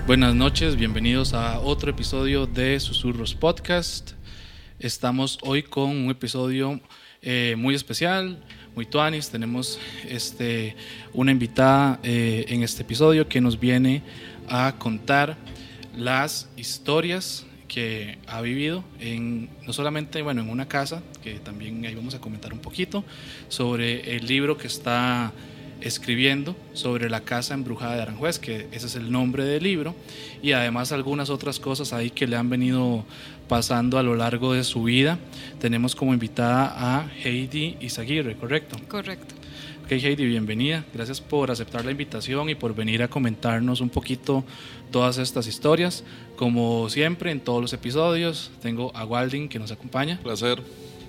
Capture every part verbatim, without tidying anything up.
Buenas noches, bienvenidos a otro episodio de Susurros Podcast. Estamos hoy con un episodio eh, muy especial, muy tuanis. Tenemos este, una invitada eh, en este episodio que nos viene a contar las historias que ha vivido en, no solamente bueno, en una casa, que también ahí vamos a comentar un poquito, sobre el libro que está escribiendo sobre la casa embrujada de Aranjuez, que ese es el nombre del libro, y además algunas otras cosas ahí que le han venido pasando a lo largo de su vida. Tenemos como invitada a Heidi Izaguirre, ¿correcto? Correcto. Ok, Heidi, bienvenida. Gracias por aceptar la invitación y por venir a comentarnos un poquito todas estas historias. Como siempre, en todos los episodios, tengo a Walding que nos acompaña. Placer.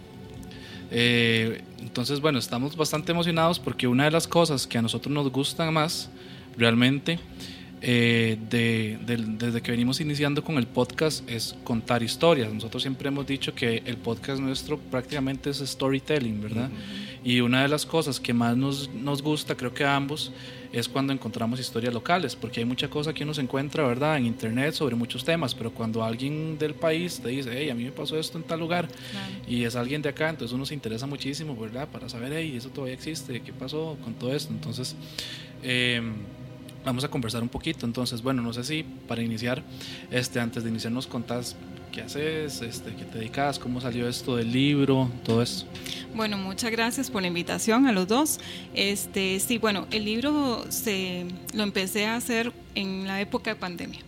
Eh, entonces, bueno, estamos bastante emocionados porque una de las cosas que a nosotros nos gustan más, realmente, eh, de, de, desde que venimos iniciando con el podcast, es contar historias. Nosotros siempre hemos dicho que el podcast nuestro prácticamente es storytelling, ¿verdad? Uh-huh. Y una de las cosas que más nos, nos gusta, creo que a ambos, es cuando encontramos historias locales, porque hay mucha cosa que uno se encuentra, ¿verdad?, en internet sobre muchos temas, pero cuando alguien del país te dice, hey, a mí me pasó esto en tal lugar, claro, y es alguien de acá, entonces uno se interesa muchísimo, ¿verdad?, para saber, hey, eso todavía existe, ¿qué pasó con todo esto? Entonces, eh, vamos a conversar un poquito. Entonces, bueno, no sé si para iniciar, este, antes de iniciar nos contás qué haces, este, qué te dedicas, cómo salió esto del libro, todo eso. Bueno, muchas gracias por la invitación a los dos. Este, sí, bueno, el libro se lo empecé a hacer en la época de pandemia.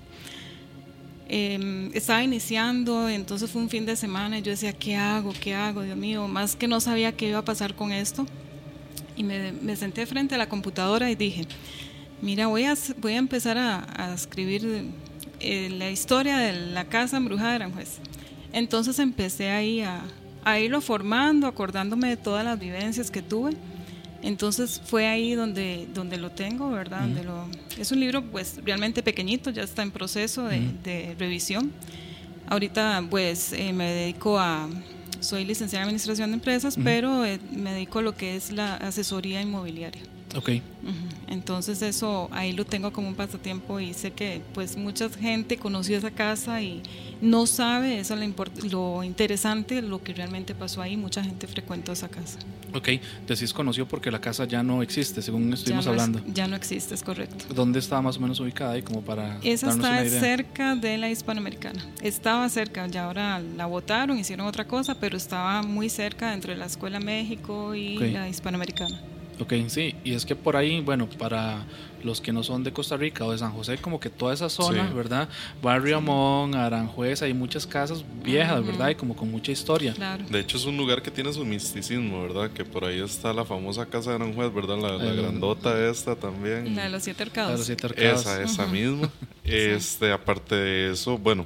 Eh, estaba iniciando, entonces fue un fin de semana y yo decía, ¿qué hago? ¿Qué hago? Dios mío, más que no sabía qué iba a pasar con esto. Y me, me senté frente a la computadora y dije, mira, voy a, voy a empezar a, a escribir eh, la historia de la casa embrujada de Aranjuez. Entonces empecé ahí a, a irlo formando, acordándome de todas las vivencias que tuve. Entonces fue ahí donde, donde lo tengo, ¿verdad? Uh-huh. Donde lo, es un libro pues realmente pequeñito, ya está en proceso de, uh-huh. de revisión. Ahorita pues eh, me dedico a, soy licenciada en Administración de Empresas, uh-huh. pero eh, me dedico a lo que es la asesoría inmobiliaria. Okay. Uh-huh. Entonces eso ahí lo tengo como un pasatiempo y sé que pues mucha gente conoció esa casa y no sabe, eso es lo, import- lo interesante, lo que realmente pasó ahí. Mucha gente frecuentó esa casa. Ok, decís conoció porque la casa ya no existe, según estuvimos ya no hablando. Es, ya no existe, es correcto. ¿Dónde está más o menos ubicada ahí como para esa darnos está una idea? Cerca de la Hispanoamericana. Estaba cerca, ya ahora la botaron, hicieron otra cosa, pero estaba muy cerca entre la Escuela México y okay. la Hispanoamericana. Ok, sí, y es que por ahí, bueno, para los que no son de Costa Rica o de San José, como que toda esa zona, sí. ¿verdad? Barrio sí. Amón, Aranjuez, hay muchas casas viejas, uh-huh. ¿verdad? Y como con mucha historia. Claro. De hecho es un lugar que tiene su misticismo, ¿verdad? Que por ahí está la famosa casa de Aranjuez, ¿verdad? La, la grandota esta también. La de los siete arcados. La de los siete arcados. Esa, esa uh-huh. misma. Este, sí. Aparte de eso, bueno,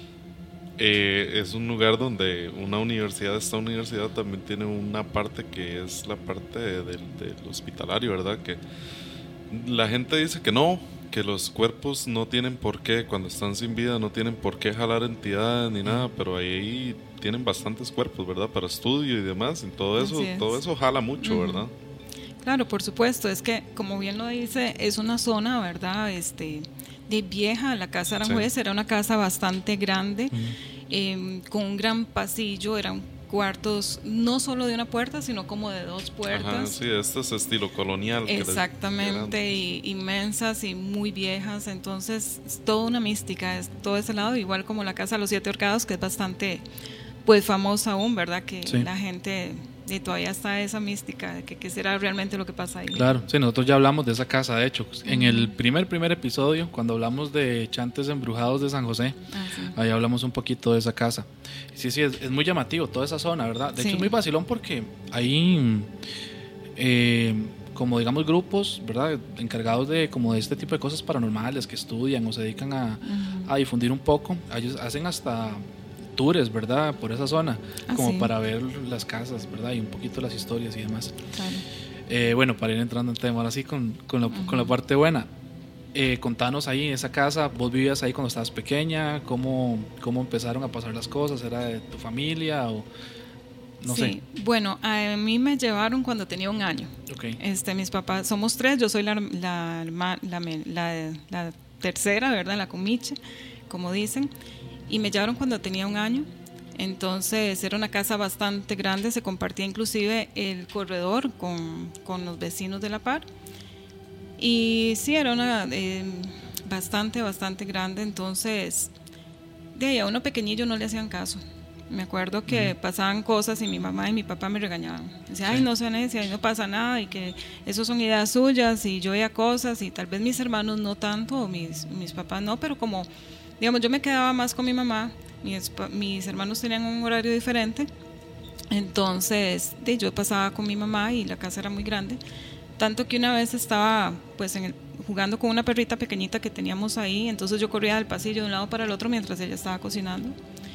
Eh, es un lugar donde una universidad, esta universidad también tiene una parte que es la parte de, de, del hospitalario, ¿verdad? Que la gente dice que no, que los cuerpos no tienen por qué, cuando están sin vida no tienen por qué jalar entidades ni nada, pero ahí tienen bastantes cuerpos, ¿verdad? Para estudio y demás, y todo eso, todo eso jala mucho, uh-huh. ¿verdad? Claro, por supuesto, es que como bien lo dice, es una zona, ¿verdad? Este, de vieja, la casa Aranjuez sí. era una casa bastante grande, uh-huh. eh, con un gran pasillo, eran cuartos no solo de una puerta, sino como de dos puertas. Ajá, sí, este es estilo colonial. Exactamente, y inmensas y muy viejas, entonces es toda una mística, es todo ese lado, igual como la casa de los siete horcados, que es bastante pues famosa aún, ¿verdad? Que sí. la gente... y todavía está esa mística de que qué será realmente lo que pasa ahí. Claro, sí, nosotros ya hablamos de esa casa, de hecho, uh-huh. en el primer primer episodio, cuando hablamos de Chantes Embrujados de San José, ah, sí. ahí hablamos un poquito de esa casa. Sí, sí, es, es muy llamativo toda esa zona, ¿verdad? De sí. hecho es muy vacilón porque hay, eh, como digamos, grupos, ¿verdad?, encargados de como de este tipo de cosas paranormales que estudian o se dedican a, uh-huh. a difundir un poco. Ellos hacen hasta tours, ¿verdad?, por esa zona, ah, como sí. para ver las casas, ¿verdad?, y un poquito las historias y demás. Claro. Eh, bueno, para ir entrando en tema, ahora sí con, con, la, uh-huh. con la parte buena. Eh, contanos ahí en esa casa, vos vivías ahí cuando estabas pequeña, ¿cómo, cómo empezaron a pasar las cosas? ¿Era de tu familia o no sí, sé? Bueno, a mí me llevaron cuando tenía un año. Okay. Este, mis papás, somos tres, yo soy la, la, la, la, la tercera, ¿verdad? La comiche, como dicen, y me llevaron cuando tenía un año. Entonces era una casa bastante grande, se compartía inclusive el corredor con, con los vecinos de la par. Y sí, era una eh, bastante, bastante grande. Entonces, de ahí a uno pequeñillo no le hacían caso. Me acuerdo que uh-huh. pasaban cosas y mi mamá y mi papá me regañaban. Decía, sí. ay, no sea necia, no pasa nada, y que eso son ideas suyas, y yo veía cosas, y tal vez mis hermanos no tanto, o mis, mis papás no, pero como, digamos, yo me quedaba más con mi mamá. Mis, mis hermanos tenían un horario diferente, entonces de, yo pasaba con mi mamá y la casa era muy grande, tanto que una vez estaba pues en el, jugando con una perrita pequeñita que teníamos ahí, entonces yo corría del pasillo de un lado para el otro mientras ella estaba cocinando,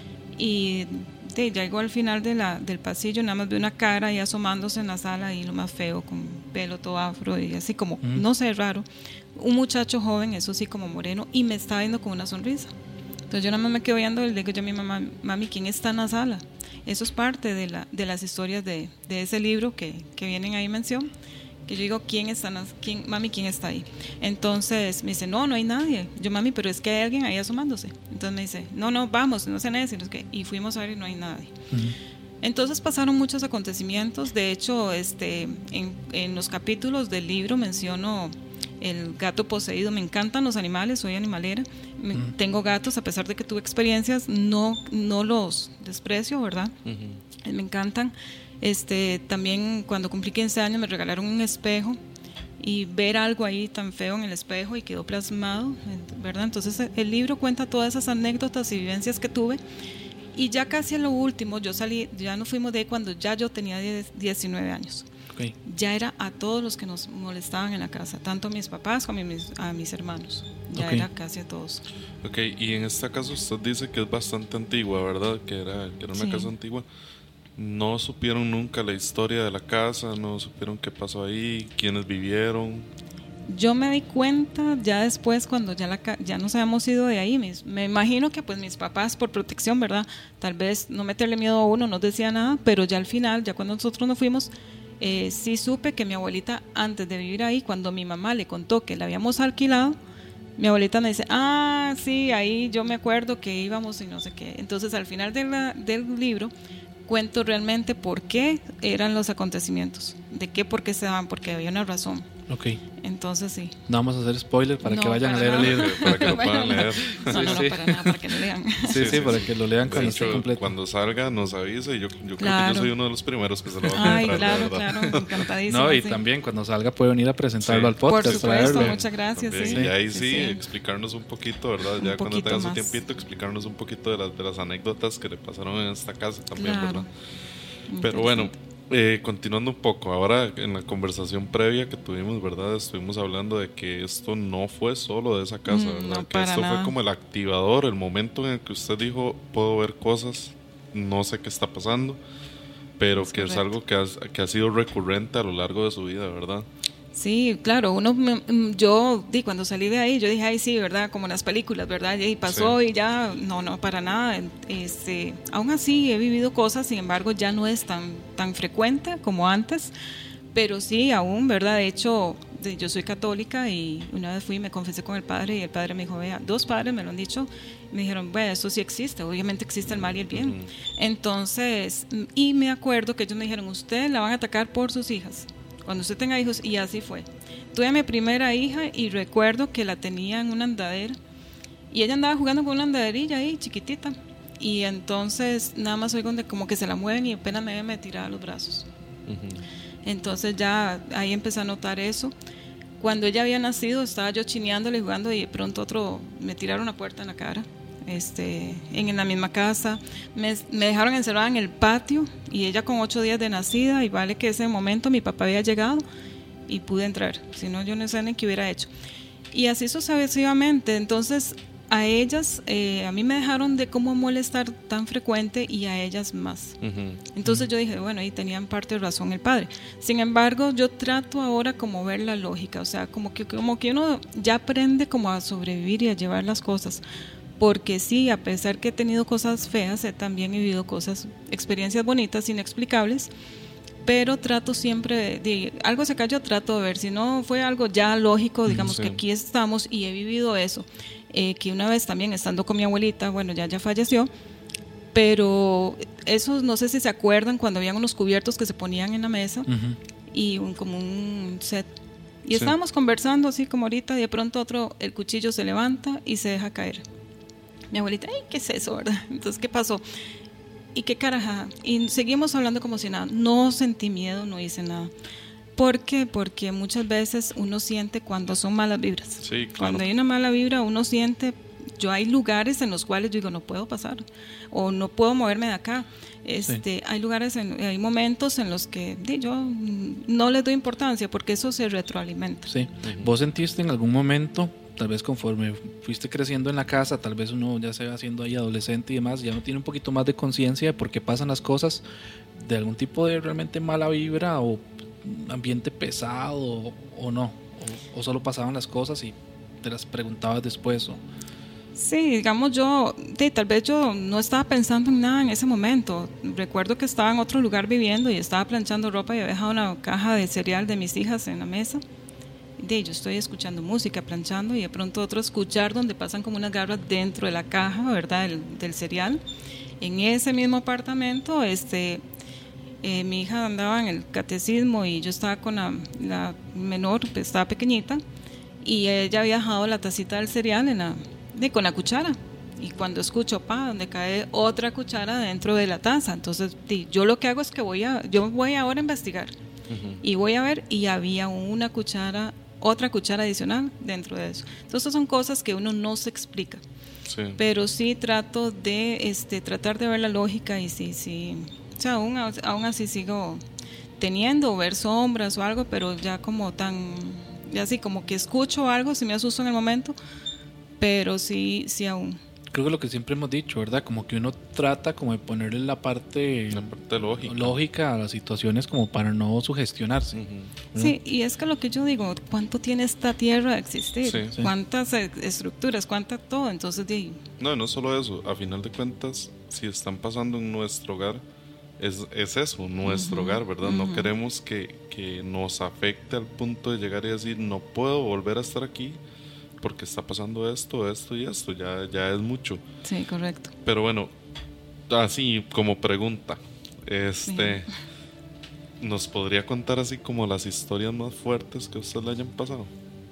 y de, ya llegó al final de la, del pasillo, nada más vi una cara ahí asomándose en la sala, y lo más feo, con pelo todo afro y así como, mm. no sé, raro, un muchacho joven, eso sí, como moreno, y me estaba viendo con una sonrisa. Entonces yo nada más me quedo viendo y le digo yo a mi mamá, mami, ¿quién está en la sala? Eso es parte de, la, de las historias de, de ese libro que, que vienen ahí en mención, que yo digo, ¿quién está, quién, mami, ¿quién está ahí? Entonces me dice, no, no hay nadie. Yo, mami, pero es que hay alguien ahí asomándose. Entonces me dice, no, no, vamos, no se necesita. Y fuimos a ver y no hay nadie. Uh-huh. Entonces pasaron muchos acontecimientos. De hecho, este, en, en los capítulos del libro menciono el gato poseído. Me encantan los animales, soy animalera, me, uh-huh. tengo gatos, a pesar de que tuve experiencias, no, no los desprecio, ¿verdad? Uh-huh. Me encantan. Este, también cuando cumplí quince años me regalaron un espejo, y ver algo ahí tan feo en el espejo y quedó plasmado, ¿verdad? Entonces el libro cuenta todas esas anécdotas y vivencias que tuve, y ya casi en lo último yo salí, ya nos fuimos de ahí cuando ya yo tenía diecinueve años. Okay. Ya era a todos los que nos molestaban en la casa, tanto a mis papás como a mis, a mis hermanos, ya okay. era casi a todos. Ok, y en este caso usted dice que es bastante antigua, ¿verdad? Que era, que era una sí. casa antigua. ¿No supieron nunca la historia de la casa? ¿No supieron qué pasó ahí? ¿Quiénes vivieron? Yo me di cuenta ya después, cuando ya, la, ya nos habíamos ido de ahí. Mis, me imagino que pues mis papás, por protección, ¿verdad? Tal vez no meterle miedo a uno, no decía nada, pero ya al final, ya cuando nosotros nos fuimos, Eh, sí supe que mi abuelita, antes de vivir ahí, cuando mi mamá le contó que la habíamos alquilado, mi abuelita me dice, ah, sí, ahí yo me acuerdo que íbamos y no sé qué. Entonces al final de la, del libro cuento realmente por qué eran los acontecimientos, de qué, por qué se daban, porque había una razón. Ok. Entonces sí. No vamos a hacer spoiler para no, que vayan para a leer nada. el libro. Para que lo puedan leer. No, no, no, sí, no, para nada, para que lo lean. Sí, sí, sí, para que lo lean cuando esté completo. Cuando salga nos avisa, y yo, yo claro. creo que yo soy uno de los primeros que se lo va a Ay, comprar. claro, claro, encantadísimo. No, y sí. también cuando salga puede venir a presentarlo sí. al podcast. Por supuesto, traerlo. muchas gracias. Sí. Y ahí sí, sí, sí, explicarnos un poquito, ¿verdad? Un Ya cuando tenga su más. tiempito, explicarnos un poquito de las, de las anécdotas que le pasaron en esta casa también, claro. ¿verdad? Pero bueno, eh, continuando un poco, ahora en la conversación previa que tuvimos, ¿verdad? Estuvimos hablando de que esto no fue solo de esa casa, ¿verdad? No, que esto nada. fue como el activador, el momento en el que usted dijo, puedo ver cosas, no sé qué está pasando, pero es que correcto. Es algo que ha, que ha sido recurrente a lo largo de su vida, ¿verdad? Sí, claro, uno me, yo di cuando salí de ahí, yo dije, ay sí, ¿verdad? Como en las películas, ¿verdad? Y pasó sí. y ya, no, no, para nada. Este, aún así he vivido cosas, sin embargo ya no es tan, tan frecuente como antes, pero sí, aún, ¿verdad? De hecho, yo soy católica y una vez fui y me confesé con el padre, y el padre me dijo, vea, dos padres me lo han dicho, me dijeron, bueno, eso sí existe, obviamente existe el mal y el bien. Uh-huh. Entonces, y me acuerdo que ellos me dijeron, usted la van a atacar por sus hijas, cuando usted tenga hijos, y así fue. Tuve a mi primera hija y recuerdo que la tenía en una andadera y ella andaba jugando con una andaderilla ahí, chiquitita, y entonces nada más oigo donde como que se la mueven y apenas me, me tiraba los brazos. Uh-huh. Entonces ya ahí empecé a notar eso. Cuando ella había nacido estaba yo chineándole y jugando, y de pronto otro me tiraron una puerta en la cara. Este, en la misma casa me, me dejaron encerrada en el patio, y ella con ocho días de nacida, y vale que ese momento mi papá había llegado y pude entrar, si no yo no sé ni qué hubiera hecho, y así sucesivamente. Entonces a ellas, eh, a mí me dejaron de cómo molestar tan frecuente, y a ellas más. Uh-huh. Entonces uh-huh. yo dije, bueno, ahí tenían parte de razón el padre. Sin embargo, yo trato ahora como ver la lógica, o sea, como que, como que uno ya aprende como a sobrevivir y a llevar las cosas. Porque sí, a pesar que he tenido cosas feas, he también he vivido cosas, experiencias bonitas, inexplicables, pero trato siempre de, de algo se cayó, trato de ver, si no fue algo ya lógico, digamos sí. que aquí estamos y he vivido eso, eh, que una vez también estando con mi abuelita, bueno, ya ya falleció, pero esos, no sé si se acuerdan cuando habían unos cubiertos que se ponían en la mesa uh-huh. y un, como un set, y sí. estábamos conversando así como ahorita, y de pronto otro, el cuchillo se levanta y se deja caer. Mi abuelita, ay, ¿qué es eso, verdad? Entonces, ¿qué pasó? ¿Y qué caraja? Y seguimos hablando como si nada. No sentí miedo, no hice nada. ¿Por qué? Porque muchas veces uno siente cuando son malas vibras. Sí, claro. Cuando hay una mala vibra, uno siente... Yo hay lugares en los cuales yo digo, no puedo pasar. O no puedo moverme de acá. Este, sí. Hay lugares, en, hay momentos en los que di, yo no les doy importancia porque eso se retroalimenta. Sí. Uh-huh. ¿Vos sentiste en algún momento... tal vez conforme fuiste creciendo en la casa, tal vez uno ya se va haciendo ahí adolescente y demás, ya no tiene un poquito más de conciencia de por qué pasan las cosas, de algún tipo de realmente mala vibra o ambiente pesado o, o no, o, o solo pasaban las cosas y te las preguntabas después? O... Sí, digamos yo, sí, tal vez yo no estaba pensando en nada en ese momento. Recuerdo que estaba en otro lugar viviendo y estaba planchando ropa y había dejado una caja de cereal de mis hijas en la mesa. De yo estoy escuchando música, planchando, y de pronto otro escuchar donde pasan como unas garras dentro de la caja, ¿verdad? Del, del cereal. En ese mismo apartamento, este, eh, mi hija andaba en el catecismo y yo estaba con la, la menor, estaba pequeñita, y ella había dejado la tacita del cereal en la, de, con la cuchara. Y cuando escucho, pa, donde cae otra cuchara dentro de la taza. Entonces, de, yo lo que hago es que voy a, yo voy ahora a investigar. Uh-huh. Y voy a ver, y había una cuchara, otra cuchara adicional dentro de eso. Entonces son cosas que uno no se explica. Sí. Pero sí trato de este, tratar de ver la lógica y sí, sí. O sea, aún, aún así sigo teniendo ver sombras o algo, pero ya como tan, ya así como que escucho algo, si me asusto en el momento, pero sí, sí aún. Creo que lo que siempre hemos dicho, ¿verdad? Como que uno trata como de ponerle la parte, la parte lógica. lógica a las situaciones como para no sugestionarse. Uh-huh. Sí, y es que lo que yo digo, ¿cuánto tiene esta tierra de existir? Sí, sí. ¿Cuántas estructuras? ¿Cuánta todo? Entonces, de... No, no solo eso. A final de cuentas, si están pasando en nuestro hogar, es, es eso, nuestro uh-huh. hogar, ¿verdad? Uh-huh. No queremos que, que nos afecte al punto de llegar y decir, no puedo volver a estar aquí porque está pasando esto, esto y esto, ya, ya es mucho. Sí, correcto. Pero bueno, así como pregunta, este, sí. ¿nos podría contar así como las historias más fuertes que a usted le hayan pasado?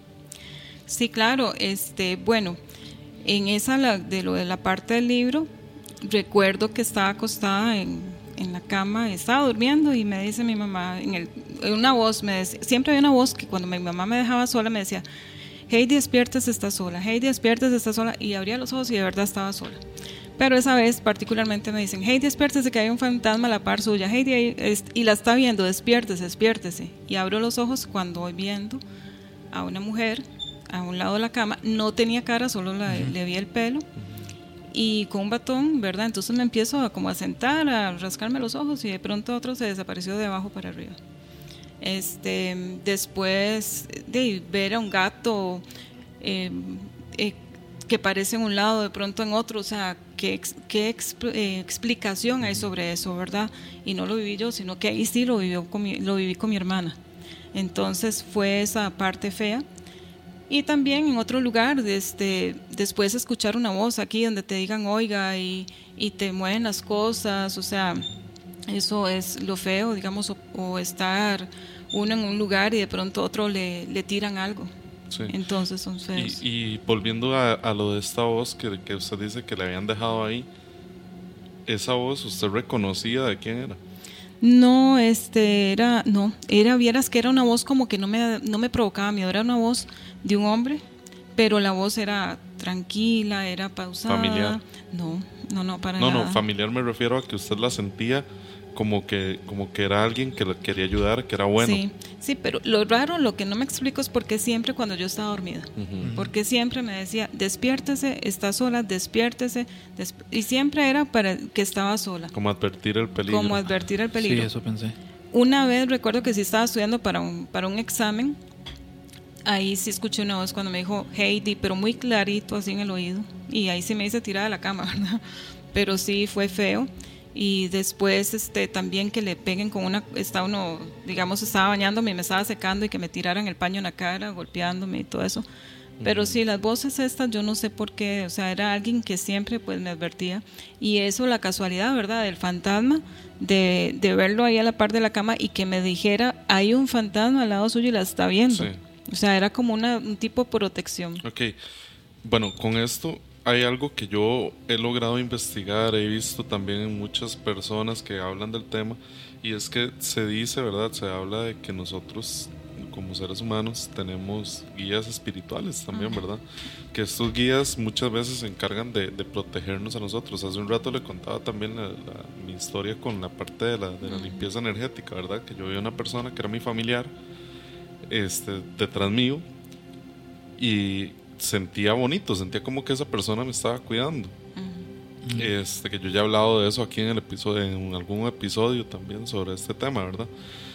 Sí, claro, este, bueno, en esa la, de lo de la parte del libro, recuerdo que estaba acostada en, en la cama, estaba durmiendo y me dice mi mamá, en el, una voz, me decía, siempre había una voz que cuando mi mamá me dejaba sola me decía, Heidi, despiertas, está sola, Heidi, despiertas, está sola, y abría los ojos y de verdad estaba sola. Pero esa vez particularmente me dicen, Heidi, despiértese que hay un fantasma a la par suya, Heidi, y la está viendo, despiértese, despiértese. Y abro los ojos cuando voy viendo a una mujer a un lado de la cama, no tenía cara, solo la, uh-huh. le vi el pelo, y con un batón, ¿verdad? Entonces me empiezo a, como a sentar, a rascarme los ojos, y de pronto otro se desapareció de abajo para arriba. Este, después de ver a un gato eh, eh, que parece en un lado, de pronto en otro, o sea, ¿qué, qué exp- eh, explicación hay sobre eso, verdad? Y no lo viví yo, sino que ahí sí lo, vivió con mi, lo viví con mi hermana. Entonces fue esa parte fea. Y también en otro lugar, este, después escuchar una voz aquí donde te digan, oiga, y, y te mueven las cosas, o sea, eso es lo feo, digamos, o, o estar uno en un lugar y de pronto otro le, le tiran algo. Sí. Entonces son feos. Y, y volviendo a, a lo de esta voz que, que usted dice que le habían dejado ahí, ¿esa voz usted reconocía de quién era? No, este, era, no, era, vieras que era una voz como que no me, no me provocaba miedo, era una voz de un hombre, pero la voz era tranquila, era pausada. ¿Familiar? No, no, no, para no, nada. No, no, familiar me refiero a que usted la sentía como que como que era alguien que le quería ayudar, que era bueno. Sí, sí, pero lo raro, lo que no me explico es por qué siempre cuando yo estaba dormida, uh-huh. porque siempre me decía, despiértese, está sola, despiértese, desp-, y siempre era para que estaba sola. Como advertir el peligro. Como advertir el peligro. Sí, eso pensé. Una vez recuerdo que sí estaba estudiando para un, para un examen, ahí sí escuché una voz cuando me dijo, Heidi, pero muy clarito así en el oído, y ahí sí me hice tirada de la cama, ¿verdad? Pero sí fue feo. y después este también que le peguen con una, está uno, digamos, estaba bañándome y me estaba secando y que me tiraran el paño en la cara, golpeándome y todo eso. Pero uh-huh. sí, las voces estas, yo no sé por qué, o sea, era alguien que siempre pues me advertía, y eso, la casualidad, ¿verdad?, del fantasma, de, de verlo ahí a la par de la cama y que me dijera, hay un fantasma al lado suyo y la está viendo. Sí. O sea, era como una, un tipo de protección. Ok, bueno, con esto hay algo que yo he logrado investigar, he visto también en muchas personas que hablan del tema, y es que se dice, ¿verdad?, se habla de que nosotros como seres humanos tenemos guías espirituales también, uh-huh. ¿verdad? Que estos guías muchas veces se encargan de, de protegernos a nosotros. Hace un rato le contaba también la, la, mi historia con la parte de la, de la limpieza energética, ¿verdad? Que yo vi a una persona que era mi familiar, este, detrás mío, y sentía bonito, sentía como que esa persona me estaba cuidando. Uh-huh. Este, que yo ya he hablado de eso aquí en el episodio, en algún episodio también sobre este tema, ¿verdad?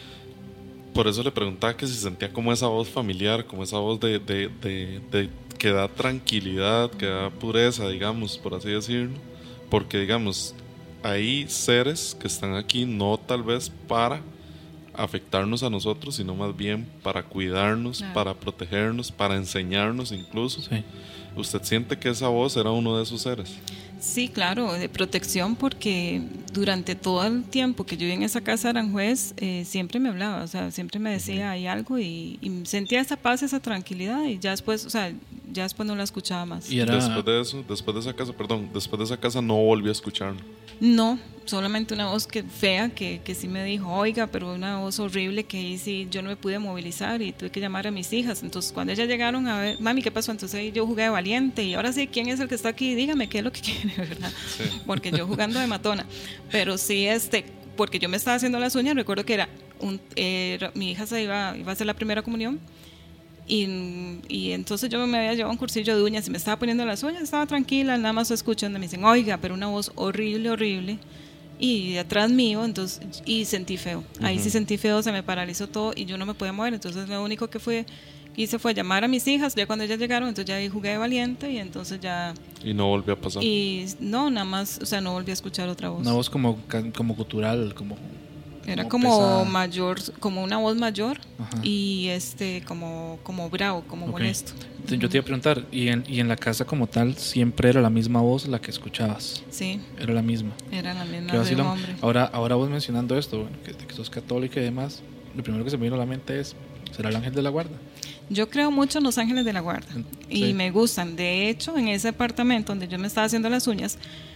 Por eso le preguntaba que si sentía como esa voz familiar, como esa voz de, de, de, de que da tranquilidad, que da pureza, digamos, por así decirlo. Porque, digamos, hay seres que están aquí no tal vez para afectarnos a nosotros, sino más bien para cuidarnos, claro. para protegernos, para enseñarnos incluso. Sí. ¿Usted siente que esa voz era uno de esos seres? Sí, claro, de protección, porque durante todo el tiempo que yo viví en esa casa de Aranjuez, eh, siempre me hablaba, o sea, siempre me decía hay algo, y, y sentía esa paz, esa tranquilidad, y ya después, o sea, ya después no la escuchaba más. ¿Y era... después de eso, después de esa casa, perdón, después de esa casa no volví a escucharlo? No, solamente una voz que fea que, que sí me dijo, oiga, pero una voz horrible que ahí sí yo no me pude movilizar y tuve que llamar a mis hijas. Entonces cuando ellas llegaron a ver, mami, ¿qué pasó? Entonces ahí yo jugué de valiente, y ahora sí, ¿quién es el que está aquí? Dígame qué es lo que quiere, ¿verdad? Sí. Porque yo jugando de matona. Pero sí, este, porque yo me estaba haciendo las uñas, recuerdo que era, un, era mi hija se iba, iba a hacer la primera comunión. Y, y entonces yo me había llevado un cursillo de uñas y me estaba poniendo las uñas, estaba tranquila, nada más escuchando, me dicen, oiga, pero una voz horrible, horrible, y atrás mío, entonces, y sentí feo, uh-huh. ahí sí sentí feo, se me paralizó todo y yo no me podía mover. Entonces lo único que fue, hice fue llamar a mis hijas, ya cuando ellas llegaron, entonces ya ahí jugué de valiente, y entonces ya... Y no volvió a pasar. Y no, nada más, o sea, no volví a escuchar otra voz. Una voz como, como gutural, como... Era como, como mayor, como una voz mayor. Ajá. Y este como como bravo, como okay. molesto. Entonces, yo te iba a preguntar, ¿y en, y en la casa como tal siempre era la misma voz la que escuchabas? Sí. Era la misma. Era la misma de un hombre. Ahora, ahora vos mencionando esto, bueno, que, que sos católica y demás, lo primero que se me vino a la mente es, ¿será el ángel de la guarda? Yo creo mucho en los ángeles de la guarda. Sí. Y me gustan. De hecho, en ese apartamento donde yo me estaba haciendo las uñas,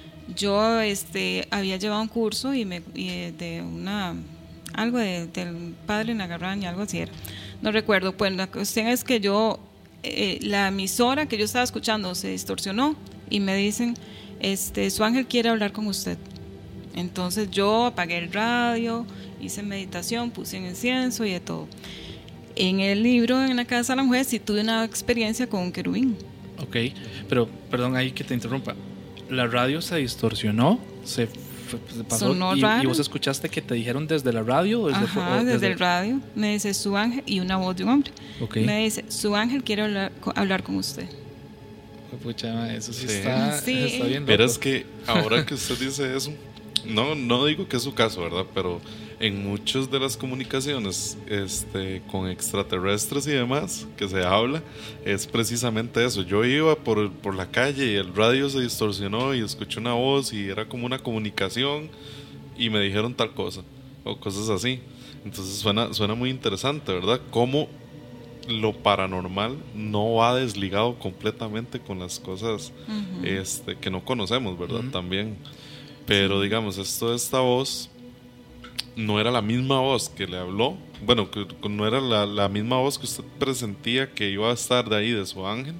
yo este había llevado un curso y me y de una algo de, del padre Nagarraña, algo así era, no recuerdo. Pues la cuestión es que yo eh, la emisora que yo estaba escuchando se distorsionó y me dicen, este su ángel quiere hablar con usted. Entonces yo apagué el radio, hice meditación, puse en incienso y de todo. En el libro, en la casa de la mujer, sí tuve una experiencia con un querubín. Ok, pero perdón ahí que te interrumpa. La radio se distorsionó, se, se pasó. Sonó y, raro. ¿Y vos escuchaste que te dijeron desde la radio? O desde, Ajá, o desde, desde el radio. Me dice su ángel, y una voz de un hombre. Okay. Me dice, su ángel quiere hablar, hablar con usted. Pucha, eso sí, sí. Está, sí. está bien loco. Pero es que ahora que usted dice eso, no, no digo que es su caso, ¿verdad? Pero en muchas de las comunicaciones este, con extraterrestres y demás que se habla, es precisamente eso. Yo iba por, por la calle y el radio se distorsionó y escuché una voz y era como una comunicación y me dijeron tal cosa o cosas así. Entonces suena, suena muy interesante, ¿verdad? Cómo lo paranormal no va desligado completamente con las cosas uh-huh. este, que no conocemos, ¿verdad? Uh-huh. También. Pero digamos, esto de esta voz no era la misma voz que le habló. Bueno, que no era la, la misma voz que usted presentía que iba a estar de ahí, de su ángel.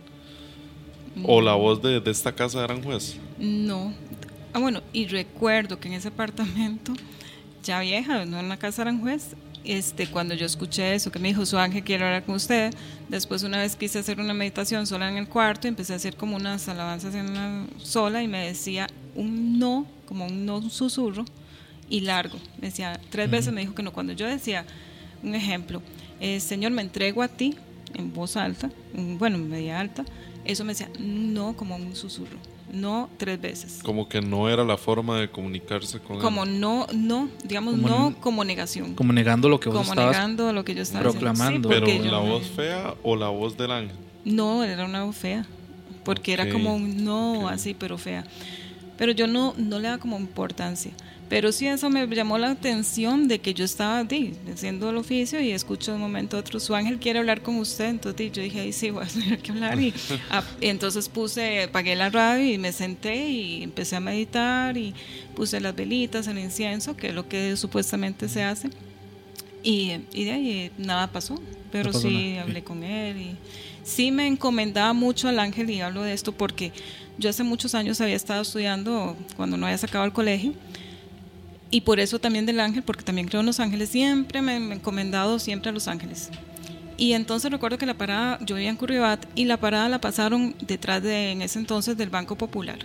No. ¿O la voz de, de esta casa de Aranjuez? No. Ah, bueno, y recuerdo que en ese apartamento, ya vieja, no en la casa de Aranjuez, este, cuando yo escuché eso, que me dijo su ángel quiere hablar con usted, después una vez quise hacer una meditación sola en el cuarto, empecé a hacer como unas alabanzas en una sola y me decía un no, como un no, un susurro y largo, me decía tres uh-huh. veces, me dijo que no. Cuando yo decía un ejemplo, eh, Señor, me entrego a ti, en voz alta, bueno, media alta, eso me decía no, como un susurro. no tres veces. Como que no era la forma de comunicarse con como él. no, no, digamos como no n- como negación. Como negando lo que vos como estabas negando lo que yo estaba proclamando. diciendo. Sí, Pero la yo voz me- fea o la voz del ángel. No, era una voz fea, porque Ok, era como un no, ok. así, pero fea. Pero yo no, no le daba como importancia. Pero sí eso me llamó la atención de que yo estaba di, haciendo el oficio y escucho de un momento a otro, su ángel quiere hablar con usted. Entonces di, yo dije, ahí sí, voy a tener que hablar. Y, a- y entonces puse, apagué la radio y me senté y empecé a meditar y puse las velitas, el incienso, que es lo que supuestamente se hace. Y, y de ahí nada pasó, pero No pasó sí nada, hablé sí. con él y sí me encomendaba mucho al ángel, y hablo de esto porque yo hace muchos años había estado estudiando cuando no había sacado el colegio, y por eso también del ángel, porque también creo en los ángeles, siempre me, me he encomendado siempre a los ángeles. Y entonces recuerdo que la parada, yo vivía en Curribat y la parada la pasaron detrás de, en ese entonces, del Banco Popular.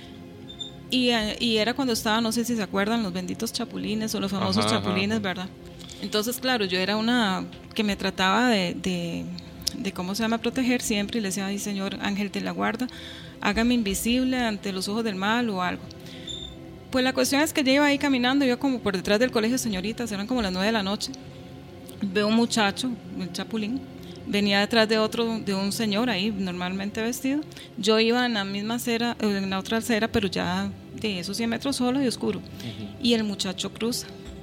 Y, eh, y era cuando estaba, no sé si se acuerdan, los benditos chapulines o los famosos Ajá, ajá, chapulines, ajá. ¿verdad? Entonces, claro, yo era una que me trataba de, de, de ¿cómo se llama?, proteger siempre, y le decía, ay Señor, ángel de la guarda, hágame invisible ante los ojos del mal o algo. Pues la cuestión es que yo iba ahí caminando, yo como por detrás del colegio, señoritas, eran como las nueve de la noche, veo un muchacho, el chapulín, venía detrás de otro, de un señor ahí normalmente vestido. Yo iba en la misma acera, en la otra acera, pero ya de esos cien metros solo y oscuro. Uh-huh. Y el muchacho cruza.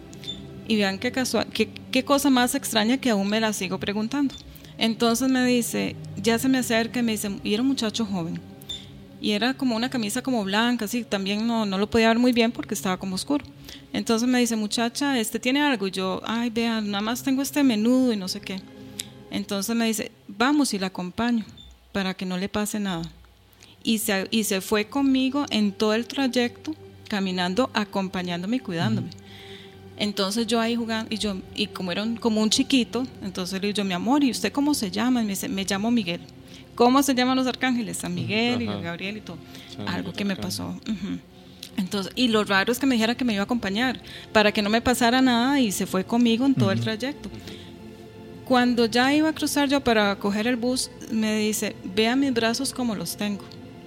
Y vean qué casual, qué, qué cosa más extraña, que aún me la sigo preguntando. Entonces me dice, ya se me acerca y me dice, y era un muchacho joven. Y era como una camisa como blanca, así, también no, no lo podía ver muy bien porque estaba como oscuro. Entonces me dice, muchacha, este tiene algo. Y yo, ay, vea, nada más tengo este menudo y no sé qué. Entonces me dice, vamos y la acompaño para que no le pase nada. Y se, y se fue conmigo en todo el trayecto, caminando, acompañándome y cuidándome. Uh-huh. Entonces yo ahí jugando, y yo, y como era un, como un chiquito, entonces le digo yo, mi amor, ¿y usted cómo se llama? Y me dice, me llamo Miguel. ¿Cómo se llaman los arcángeles? San Miguel, uh-huh, y Gabriel y todo. San Algo que me pasó. Uh-huh. Entonces, y lo raro es que me dijera que me iba a acompañar para que no me pasara nada, y se fue conmigo en todo uh-huh. el trayecto. Cuando ya iba a cruzar yo para coger el bus, me dice, vea mis brazos como los tengo.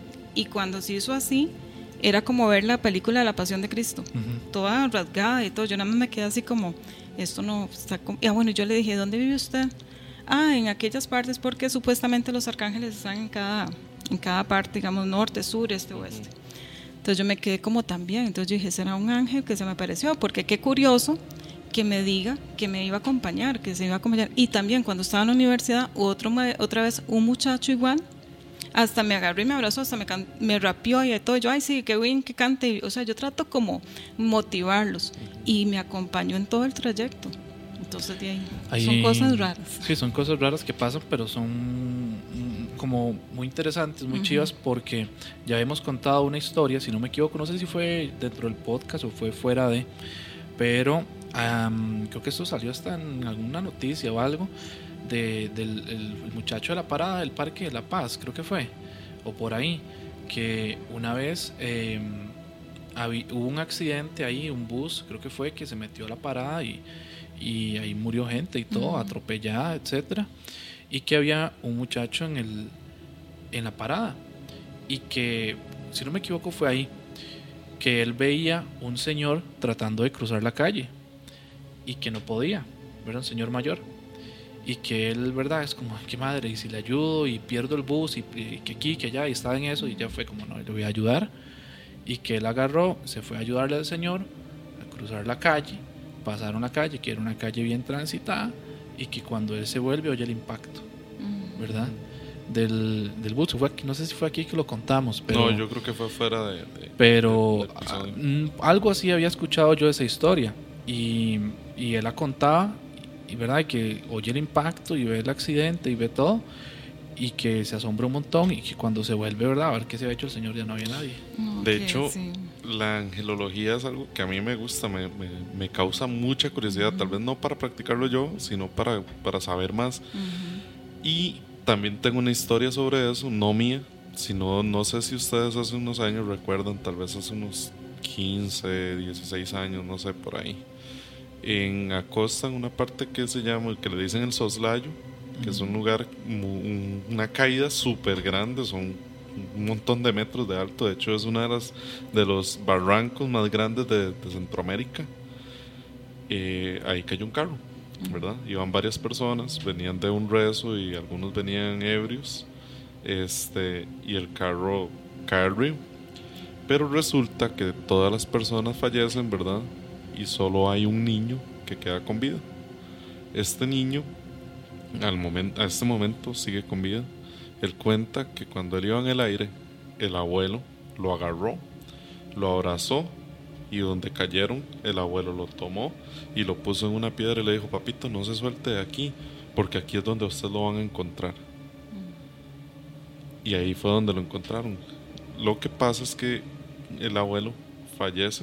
Y cuando se hizo así, era como ver la película de la Pasión de Cristo, uh-huh. toda rasgada y todo. Yo nada más me quedé así como, esto no está... Com-. Y ah, bueno, yo le dije, ¿dónde vive usted? Ah, en aquellas partes, porque supuestamente los arcángeles están en cada, en cada parte, digamos, norte, sur, este, oeste. Entonces yo me quedé como también. Entonces yo dije, ¿será un ángel que se me apareció? Porque qué curioso que me diga que me iba a acompañar, que se iba a acompañar. Y también cuando estaba en la universidad, otro, otra vez un muchacho igual, hasta me agarró y me abrazó, hasta me, can- me rapeó y de todo. Yo, ay, sí, qué bien que cante. O sea, yo trato como motivarlos, y me acompañó en todo el trayecto. Entonces, de ahí, ahí, son cosas raras. Sí, son cosas raras que pasan, pero son como muy interesantes, muy uh-huh. chivas, porque ya hemos contado una historia, si no me equivoco, no sé si fue dentro del podcast o fue fuera de, pero um, creo que esto salió hasta en alguna noticia o algo, de, del el, el muchacho de la parada del Parque de la Paz, creo que fue, o por ahí, que una vez eh, había, hubo un accidente ahí, un bus, creo que fue, que se metió a la parada y y ahí murió gente y todo, uh-huh. atropellada, etcétera, y que había un muchacho en el en la parada, y que, si no me equivoco, fue ahí que él veía un señor tratando de cruzar la calle y que no podía, era un señor mayor, y que él, verdad, es como, qué madre, y si le ayudo y pierdo el bus, y, y que aquí, que allá, y estaba en eso, y ya fue como, no, le voy a ayudar, y que él agarró, se fue a ayudarle al señor a cruzar la calle. Pasaron la calle, que era una calle bien transitada, y que cuando él se vuelve oye el impacto, ¿verdad? Del, del bus. Fue aquí, no sé si fue aquí que lo contamos, pero... No, yo creo que fue fuera de... de pero de, a, algo así había escuchado yo de esa historia, y, y él la contaba, y verdad, que oye el impacto y ve el accidente y ve todo, y que se asombra un montón, y que cuando se vuelve, verdad, a ver qué se había hecho el señor, ya no había nadie. Okay, de hecho, sí. La angelología es algo que a mí me gusta, me, me, me causa mucha curiosidad, uh-huh. tal vez no para practicarlo yo, sino para, para saber más. Uh-huh. Y también tengo una historia sobre eso, no mía, sino, no sé si ustedes hace unos años recuerdan, tal vez hace unos quince, dieciséis años, no sé, por ahí. En Acosta, en una parte que se llama, que le dicen el Soslayo, que uh-huh. es un lugar, una caída súper grande, son un montón de metros de alto. De hecho, es una de las de los barrancos más grandes de, de Centroamérica. Eh, ahí cayó un carro, ¿verdad? Iban varias personas, venían de un rezo y algunos venían ebrios. Este, y el carro cae al río. Pero resulta que todas las personas fallecen, ¿verdad? Y solo hay un niño que queda con vida. Este niño, al momento, a este momento, sigue con vida. Él cuenta que cuando él iba en el aire, el abuelo lo agarró, lo abrazó, y donde cayeron, el abuelo lo tomó y lo puso en una piedra y le dijo: papito, no se suelte de aquí, porque aquí es donde ustedes lo van a encontrar. Y ahí fue donde lo encontraron. Lo que pasa es que el abuelo fallece,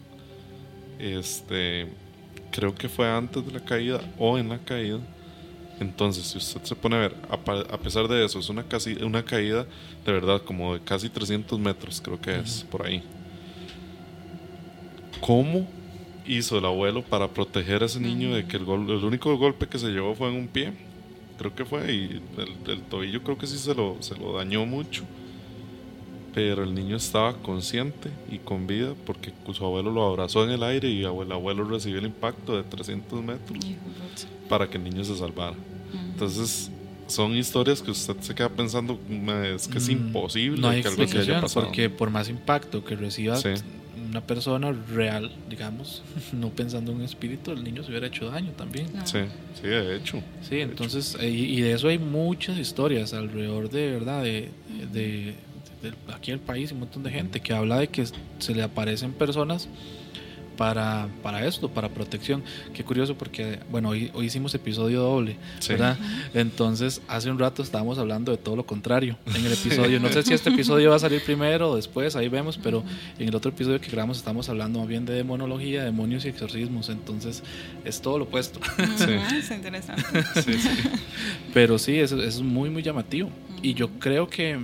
este, creo que fue antes de la caída o en la caída. Entonces, si usted se pone a ver, a pesar de eso, es una, casi, una caída de verdad como de casi trescientos metros, creo que es, uh-huh. por ahí. ¿Cómo hizo el abuelo para proteger a ese niño de que el, gol, el único golpe que se llevó fue en un pie? Creo que fue, y el, el tobillo creo que sí se lo, se lo dañó mucho. Pero el niño estaba consciente y con vida porque su abuelo lo abrazó en el aire y el abuelo recibió el impacto de trescientos metros para que el niño se salvara. Uh-huh. Entonces, son historias que usted se queda pensando, es que es imposible no hay que algo así haya pasado. Porque por más impacto que reciba sí. una persona real, digamos, no pensando en un espíritu, el niño se hubiera hecho daño también. No. Sí, sí, de hecho. Sí, entonces, hecho. Y, y de eso hay muchas historias alrededor de, ¿verdad? De, de, de, de aquí en el país, un montón de gente que habla de que se le aparecen personas para, para esto, para protección. Qué curioso porque, bueno, hoy, hoy hicimos episodio doble, sí. ¿verdad? Entonces, hace un rato estábamos hablando de todo lo contrario en el episodio. No sé si este episodio va a salir primero o después, ahí vemos, pero en el otro episodio que grabamos estamos hablando más bien de demonología, demonios y exorcismos. Entonces, es todo lo opuesto. Sí. Es interesante. Sí, sí. Pero sí, eso, eso es muy, muy llamativo. Y yo creo que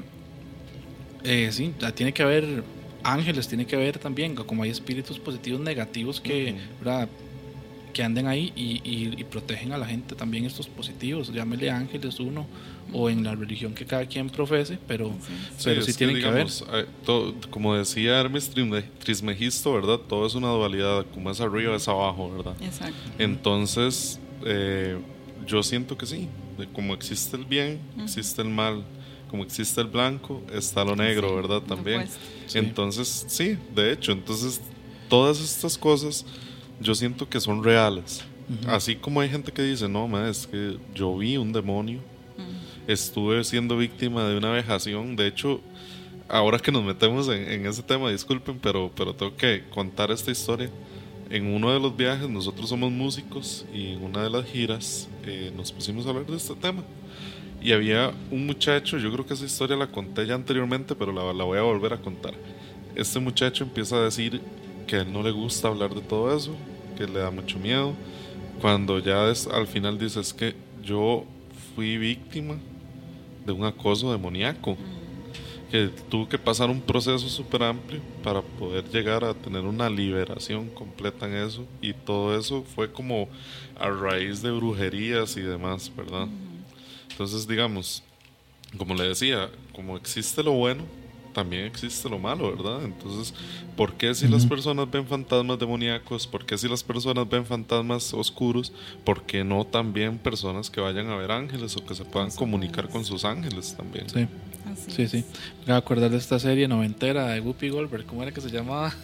eh, sí, tiene que haber ángeles, tiene que ver también, como hay espíritus positivos negativos que, uh-huh. ¿verdad? Que anden ahí y, y, y protegen a la gente también, estos positivos, llámele ángeles uno, uh-huh. o en la religión que cada quien profese, pero sí, pero sí, sí tienen que, digamos, que ver. Todo, como decía Hermes Trismegisto, ¿verdad? Todo es una dualidad, como es arriba es abajo, ¿verdad? Exacto. Entonces, eh, yo siento que sí, como existe el bien, uh-huh. existe el mal. Como existe el blanco, está lo negro, sí, ¿verdad? También. Sí. Entonces, sí, de hecho, entonces todas estas cosas yo siento que son reales. Uh-huh. Así como hay gente que dice, no, ma, es que yo vi un demonio, uh-huh. estuve siendo víctima de una vejación. De hecho, ahora que nos metemos en, en ese tema, disculpen, pero, pero tengo que contar esta historia. En uno de los viajes, nosotros somos músicos y en una de las giras eh, nos pusimos a hablar de este tema. Y había un muchacho, yo creo que esa historia la conté ya anteriormente, pero la, la voy a volver a contar. Este muchacho empieza a decir que a él no le gusta hablar de todo eso, que le da mucho miedo. Cuando ya es, al final dice, es que yo fui víctima de un acoso demoníaco, que tuvo que pasar un proceso súper amplio para poder llegar a tener una liberación completa en eso. Y todo eso fue como a raíz de brujerías y demás, ¿verdad? Entonces, digamos, como le decía, como existe lo bueno, también existe lo malo, ¿verdad? Entonces, ¿por qué si uh-huh. las personas ven fantasmas demoníacos? ¿Por qué si las personas ven fantasmas oscuros? ¿Por qué no también personas que vayan a ver ángeles o que se puedan comunicar con sus ángeles también? Sí, Así sí, sí. Me voy a acordar de esta serie noventera de Whoopi Goldberg, ¿cómo era que se llamaba?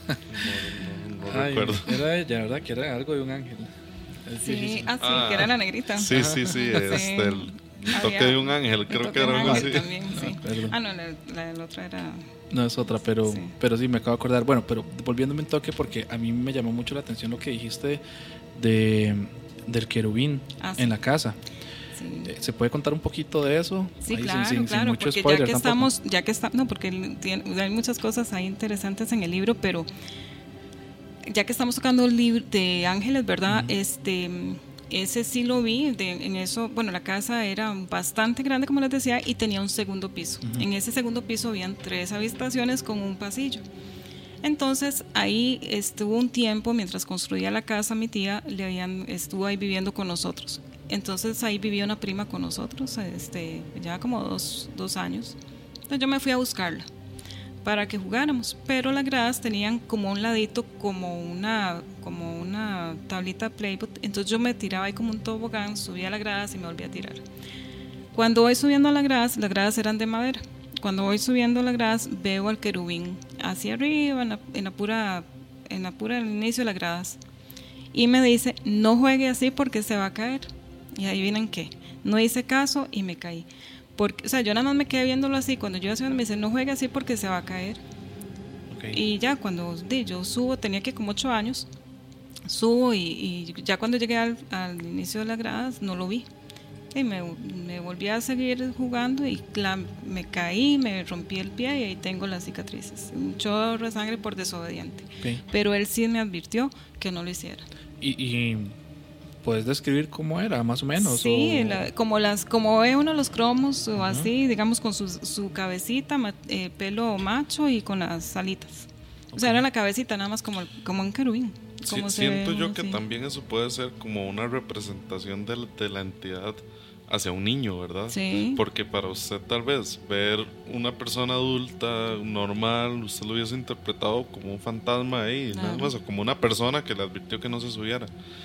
No, no, no Ay, recuerdo. Era ella, ¿verdad? Que era algo de un ángel. Sí, ah, sí, ah, que era la negrita. Sí, sí, sí, este... El, El toque de un ángel, creo que era algo así. También, sí. Ah, no, la, la, la otra era... No, es otra, pero sí. pero sí, me acabo de acordar. Bueno, pero volviéndome un toque, porque a mí me llamó mucho la atención lo que dijiste de, del querubín ah, sí. en la casa. Sí. ¿Se puede contar un poquito de eso? Sí, ahí, claro, sin, sin, claro, sin mucho porque spoiler, ya que tampoco. estamos, ya que está, no, porque tiene, hay muchas cosas ahí interesantes en el libro, pero ya que estamos tocando el libro de ángeles, ¿verdad? Uh-huh. Este... Ese sí lo vi, de, en eso, bueno, la casa era bastante grande, como les decía, y tenía un segundo piso. Uh-huh. En ese segundo piso habían tres habitaciones con un pasillo. Entonces, ahí estuvo un tiempo, mientras construía la casa, mi tía le habían, estuvo ahí viviendo con nosotros. Entonces, ahí vivía una prima con nosotros, este, ya como dos, dos años. Entonces yo me fui a buscarla para que jugáramos, pero las gradas tenían como un ladito, como una, como una tablita Playboy, entonces yo me tiraba ahí como un tobogán, subía a las gradas y me volvía a tirar. Cuando voy subiendo a las gradas, las gradas eran de madera, cuando voy subiendo a las gradas veo al querubín hacia arriba, en la, en la pura, en la pura, el inicio de las gradas, y me dice, no juegue así porque se va a caer, y adivinen qué, no hice caso y me caí. Porque, o sea, yo nada más me quedé viéndolo así. Cuando yo me dice, no juegue así porque se va a caer. Okay. Y ya cuando di, yo subo, tenía que como ocho años, subo y, y ya cuando llegué al, al inicio de las gradas no lo vi. Y me, me volví a seguir jugando y la, me caí, me rompí el pie y ahí tengo las cicatrices. Un chorro de sangre por desobediente. Okay. Pero él sí me advirtió que no lo hiciera. Y... y... ¿puedes describir cómo era, más o menos? Sí, o... la, como las como ve uno los cromos o uh-huh. así, digamos con su, su cabecita, eh, pelo macho y con las alitas. Okay. O sea, era la cabecita nada más como, como un querubín. Sí, siento yo que así. También eso puede ser como una representación de, de la entidad hacia un niño, ¿verdad? Sí. Porque para usted tal vez ver una persona adulta normal, usted lo hubiese interpretado como un fantasma ahí, claro. nada más, o como una persona que le advirtió que no se subiera.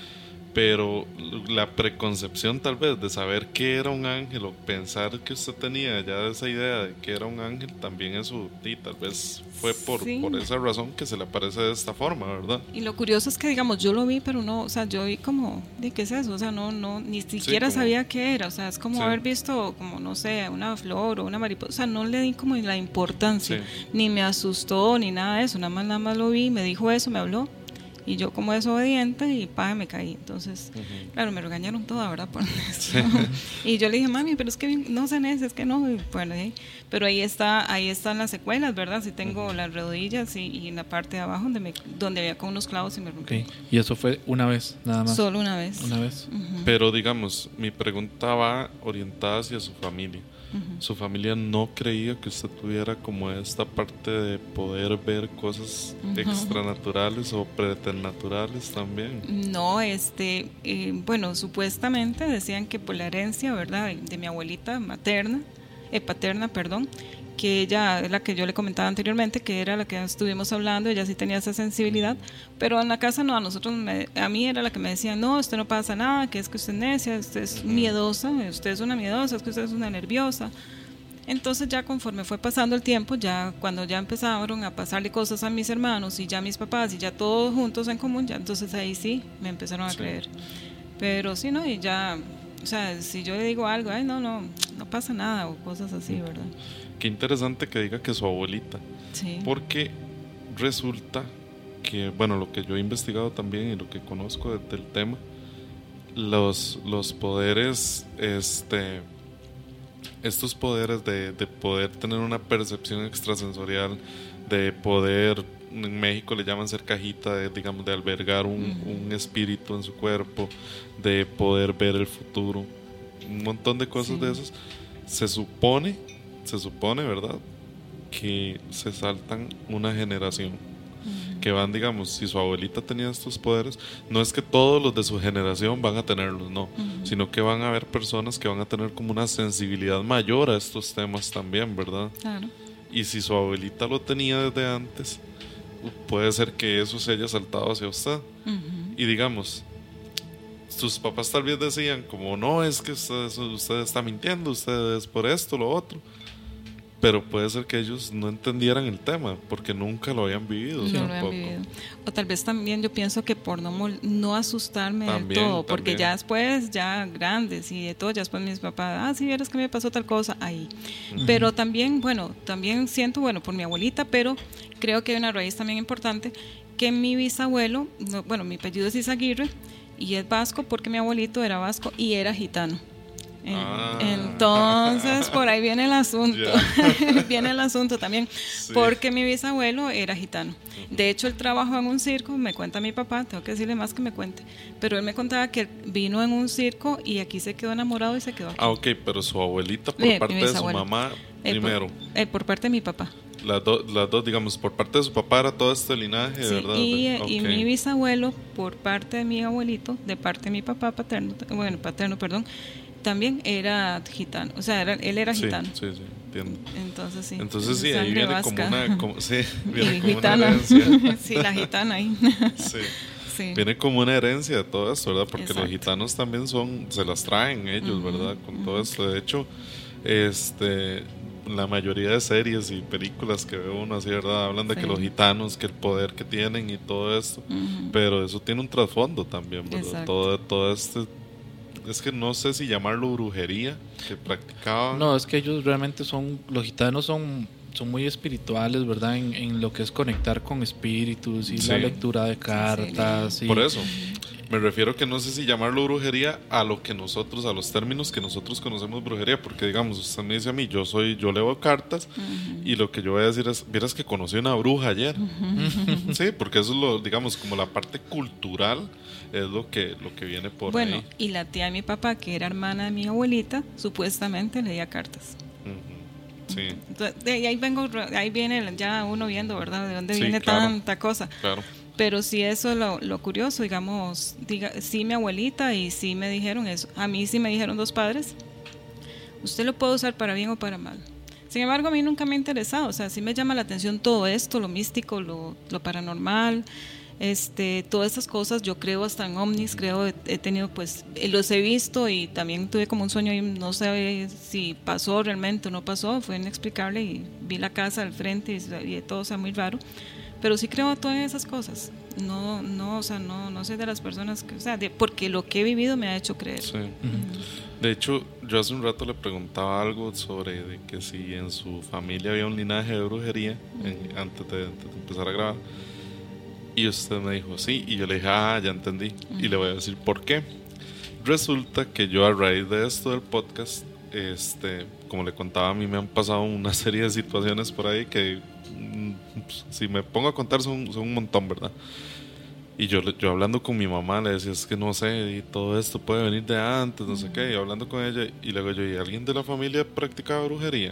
Pero la preconcepción tal vez de saber que era un ángel o pensar que usted tenía ya esa idea de que era un ángel, también eso y tal vez fue por, sí. por esa razón que se le aparece de esta forma, ¿verdad? Y lo curioso es que digamos yo lo vi pero no, o sea yo vi como, ¿de qué es eso? O sea no, no ni siquiera sí, como, sabía qué era, o sea es como sí. haber visto como no sé, una flor o una mariposa, o sea no le di como la importancia, sí. ni me asustó ni nada de eso, nada más, nada más lo vi, me dijo eso, me habló. Y yo como desobediente y pa, me caí. Entonces, uh-huh. claro, me regañaron toda, ¿verdad? Por eso. Y yo le dije, mami, pero es que no se necesita, es que no. Y bueno, ¿eh? Pero ahí está, ahí están las secuelas, ¿verdad? Sí tengo uh-huh. las rodillas y, y en la parte de abajo donde, me, donde había con unos clavos y me rompí. Okay. Y eso fue una vez, nada más. Solo una vez. Una vez. Uh-huh. Pero digamos, mi pregunta va orientada hacia su familia. Uh-huh. Su familia no creía que usted tuviera como esta parte de poder ver cosas uh-huh. extranaturales o preternaturales también. No, este, eh, bueno, supuestamente decían que por la herencia, ¿verdad? De, de mi abuelita materna, eh, paterna, perdón, que ella es la que yo le comentaba anteriormente, que era la que estuvimos hablando, ella sí tenía esa sensibilidad, pero en la casa no, a nosotros, me, a mí era la que me decía, no, usted no pasa nada, que es que usted es necia, usted es uh-huh. miedosa, usted es una miedosa, es que usted es una nerviosa. Entonces ya conforme fue pasando el tiempo, ya cuando ya empezaron a pasarle cosas a mis hermanos y ya mis papás y ya todos juntos en común, ya entonces ahí sí me empezaron a sí. creer. Pero sí, no, y ya, o sea, si yo le digo algo, ay, no, no, no pasa nada o cosas así, ¿verdad? Qué interesante que diga que su abuelita, sí. porque resulta que, bueno, lo que yo he investigado también y lo que conozco de, del tema, los, los poderes, este, estos poderes de, de poder tener una percepción extrasensorial, de poder, en México le llaman ser cajita, de, digamos, de albergar un, uh-huh. un espíritu en su cuerpo, de poder ver el futuro, un montón de cosas sí. de esas, se supone se supone, ¿verdad?, que se saltan una generación, uh-huh. que van, digamos, si su abuelita tenía estos poderes, no es que todos los de su generación van a tenerlos, no, uh-huh. sino que van a haber personas que van a tener como una sensibilidad mayor a estos temas también, ¿verdad? Claro. Y si su abuelita lo tenía desde antes, puede ser que eso se haya saltado hacia usted. Uh-huh. Y digamos, sus papás tal vez decían como, no, es que usted, usted está mintiendo, usted es por esto, lo otro. Pero puede ser que ellos no entendieran el tema porque nunca lo habían vivido. No lo habían vivido. O tal vez también yo pienso que por no, no asustarme también, del todo, porque también. Ya después, ya grandes y de todo, ya después mis papás, ah, sí, vieras que me pasó tal cosa, ahí. Uh-huh. Pero también, bueno, también siento, bueno, por mi abuelita, pero creo que hay una raíz también importante, que mi bisabuelo, no, bueno, mi apellido es Izaguirre y es vasco porque mi abuelito era vasco y era gitano. Ah. Entonces por ahí viene el asunto. Yeah. Viene el asunto también, sí. Porque mi bisabuelo era gitano. De hecho él trabajó en un circo, me cuenta mi papá, tengo que decirle más que me cuente, pero él me contaba que vino en un circo y aquí se quedó enamorado y se quedó aquí. Ah, ok, pero su abuelita por eh, parte de su mamá eh, primero por, eh, por parte de mi papá. Las, do, las dos, digamos, por parte de su papá era todo este linaje, sí, ¿verdad? Y, okay. y mi bisabuelo por parte de mi abuelito, de parte de mi papá paterno, bueno, paterno, perdón, también era gitano, o sea, era, él era sí, gitano. Sí, sí. entiendo. Entonces sí. Entonces sí, ahí viene vasca. como una, como, sí, viene y como gitana. una herencia. Sí, la gitana ahí. Sí. Sí. Viene como una herencia de todo esto, ¿verdad? Porque Exacto. los gitanos también son, se las traen ellos, uh-huh, ¿verdad? Con uh-huh. todo esto. De hecho, este, la mayoría de series y películas que ve uno así, ¿verdad? Hablan de sí. que los gitanos, que el poder que tienen y todo esto. Uh-huh. Pero eso tiene un trasfondo también, ¿verdad? Exacto. Todo, todo este... Es que no sé si llamarlo brujería que practicaban. No, es que ellos realmente son, los gitanos son, son muy espirituales, ¿verdad? En, en lo que es conectar con espíritus y sí. la lectura de cartas. Sí. Y... Por eso, me refiero que no sé si llamarlo brujería a lo que nosotros, a los términos que nosotros conocemos brujería, porque digamos, usted me dice a mí, yo soy, yo leo cartas uh-huh. y lo que yo voy a decir es, vieras que conocí una bruja ayer. Uh-huh. Sí, porque eso es lo, digamos, como la parte cultural. Es lo que, lo que viene por bueno, ahí. Bueno, y la tía de mi papá, que era hermana de mi abuelita, supuestamente leía cartas. Uh-huh. Sí. Entonces, de ahí vengo, ahí viene ya uno viendo, ¿verdad? De dónde sí, viene claro. tanta cosa. Claro. Pero sí, eso es lo, lo curioso, digamos, diga, sí mi abuelita y sí me dijeron eso. A mí sí me dijeron dos padres, usted lo puede usar para bien o para mal. Sin embargo, a mí nunca me ha interesado, o sea, sí me llama la atención todo esto, lo místico, lo, lo paranormal. Este, todas estas cosas, yo creo hasta en ovnis, creo, he, he tenido pues, los he visto y también tuve como un sueño y no sé si pasó realmente o no pasó, fue inexplicable y vi la casa al frente y, y todo, o sea, muy raro, pero sí creo todas esas cosas, no, no, o sea, no, no soy de las personas que, o sea, de, porque lo que he vivido me ha hecho creer. Sí. Uh-huh. De hecho, yo hace un rato le preguntaba algo sobre de que si en su familia había un linaje de brujería, uh-huh. en, antes, de, antes de empezar a grabar. Y usted me dijo, sí, y yo le dije, ah, ya entendí. Uh-huh. Y le voy a decir por qué. Resulta que yo a raíz de esto del podcast, este, como le contaba, a mí me han pasado una serie de situaciones por ahí que, pues, si me pongo a contar, son, son un montón, ¿verdad? Y yo, yo hablando con mi mamá le decía, es que no sé, y todo esto puede venir de antes, no uh-huh. sé qué, y hablando con ella, y luego yo, ¿y alguien de la familia practicaba brujería?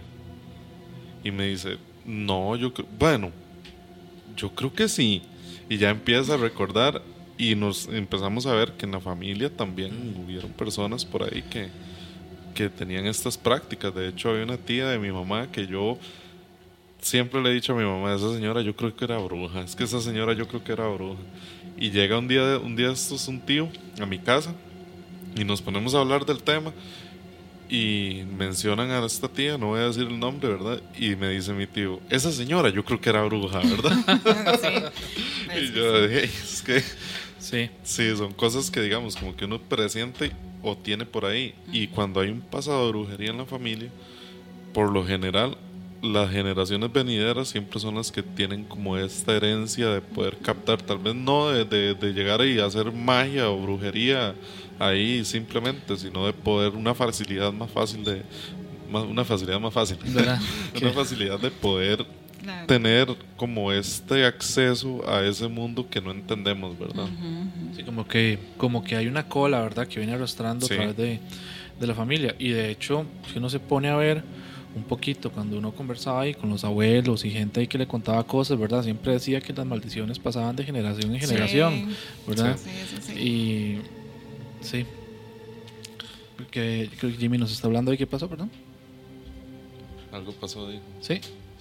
Y me dice, no, yo creo, bueno, yo creo que sí. Y ya empieza a recordar y nos empezamos a ver que en la familia también hubieron personas por ahí que, que tenían estas prácticas. De hecho, había una tía de mi mamá que yo siempre le he dicho a mi mamá, esa señora yo creo que era bruja, es que esa señora yo creo que era bruja. Y llega un día, un día estos un tío a mi casa y nos ponemos a hablar del tema y mencionan a esta tía, no voy a decir el nombre, ¿verdad? Y me dice mi tío, esa señora yo creo que era bruja, ¿verdad? Sí. Y yo dije, es que sí. sí, son cosas que digamos como que uno presiente o tiene por ahí. Y cuando hay un pasado de brujería en la familia, por lo general las generaciones venideras siempre son las que tienen como esta herencia de poder captar, tal vez no de, de, de llegar y hacer magia o brujería ahí simplemente, sino de poder una facilidad más fácil de más, una facilidad más fácil una facilidad de poder claro. tener como este acceso a ese mundo que no entendemos, ¿verdad? Uh-huh. Sí, como que como que hay una cola, ¿verdad? Que viene arrastrando sí. a través de, de la familia. Y de hecho, si uno se pone a ver un poquito, cuando uno conversaba ahí con los abuelos y gente ahí que le contaba cosas, ¿verdad? Siempre decía que las maldiciones pasaban de generación en generación, sí. ¿verdad? Sí, eso sí. Y sí, que creo que Jimmy nos está hablando de qué pasó, perdón. Algo pasó ahí. Sí.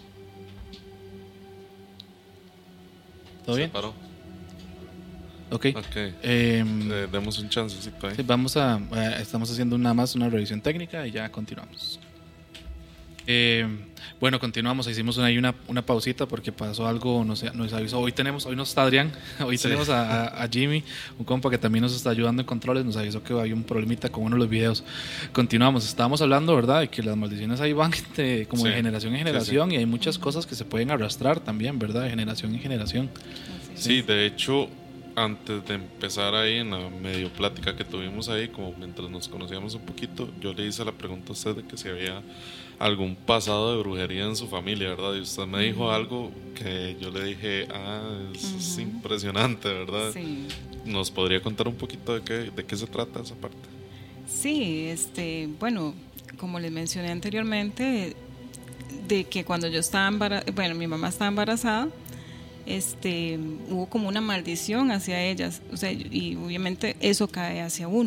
¿Todo Se bien? Paró. Ok. okay. Eh, eh, demos un chancecito ahí. Sí, vamos a, eh, estamos haciendo nada más una revisión técnica y ya continuamos. Eh, bueno, continuamos, hicimos una, una, una pausita porque pasó algo, nos, nos avisó, hoy tenemos, hoy no está Adrián, hoy sí. tenemos a, a Jimmy, un compa que también nos está ayudando en controles, nos avisó que había un problemita con uno de los videos. Continuamos, estábamos hablando, ¿verdad?, de que las maldiciones ahí van de, como sí. de generación en generación sí, sí. y hay muchas cosas que se pueden arrastrar también, ¿verdad?, de generación en generación. Sí, sí, de hecho, antes de empezar ahí en la medio plática que tuvimos ahí, como mientras nos conocíamos un poquito, yo le hice la pregunta a usted de que si había algún pasado de brujería en su familia, ¿verdad? Y usted me dijo algo que yo le dije, ah, es, uh-huh. es impresionante, ¿verdad? Sí. ¿Nos podría contar un poquito de qué, de qué se trata esa parte? Sí, este, bueno, como les mencioné anteriormente, de que cuando yo estaba embarazada, bueno, mi mamá estaba embarazada, este, hubo como una maldición hacia ellas, o sea, y obviamente eso cae hacia uno.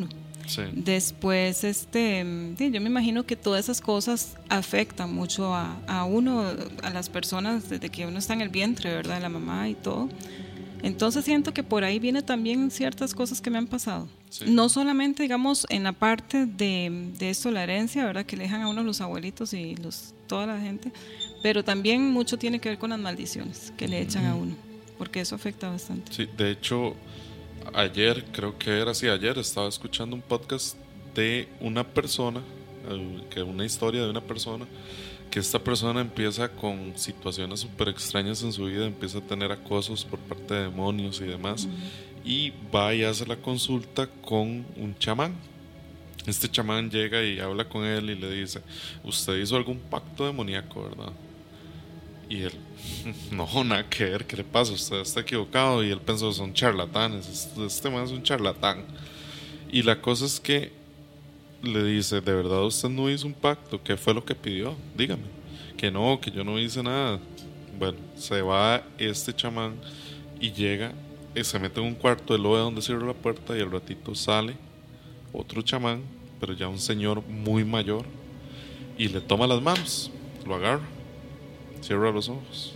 Sí. Después, este, sí, yo me imagino que todas esas cosas afectan mucho a, a uno, a las personas desde que uno está en el vientre, ¿verdad? La mamá y todo. Entonces siento que por ahí viene también ciertas cosas que me han pasado. Sí. No solamente, digamos, en la parte de, de esto, la herencia, ¿verdad? Que le dejan a uno los abuelitos y los, toda la gente, pero también mucho tiene que ver con las maldiciones que le echan a uno, porque eso afecta bastante. Sí, de hecho, ayer, creo que era así, ayer estaba escuchando un podcast de una persona, que una historia de una persona, que esta persona empieza con situaciones súper extrañas en su vida, empieza a tener acosos por parte de demonios y demás, uh-huh. y va y hace la consulta con un chamán. Este chamán llega y habla con él y le dice: usted hizo algún pacto demoníaco, ¿verdad? Y él: no, nada que ver, ¿qué le pasa? Usted está equivocado. Y él pensó: son charlatanes, este, este man es un charlatán. Y la cosa es que le dice: ¿de verdad usted no hizo un pacto? ¿Qué fue lo que pidió? Dígame. Que no, que yo no hice nada. Bueno, se va este chamán y llega, y se mete en un cuarto, él lo ve donde cierra la puerta, y al ratito sale otro chamán, pero ya un señor muy mayor, y le toma las manos, lo agarra, cierra los ojos,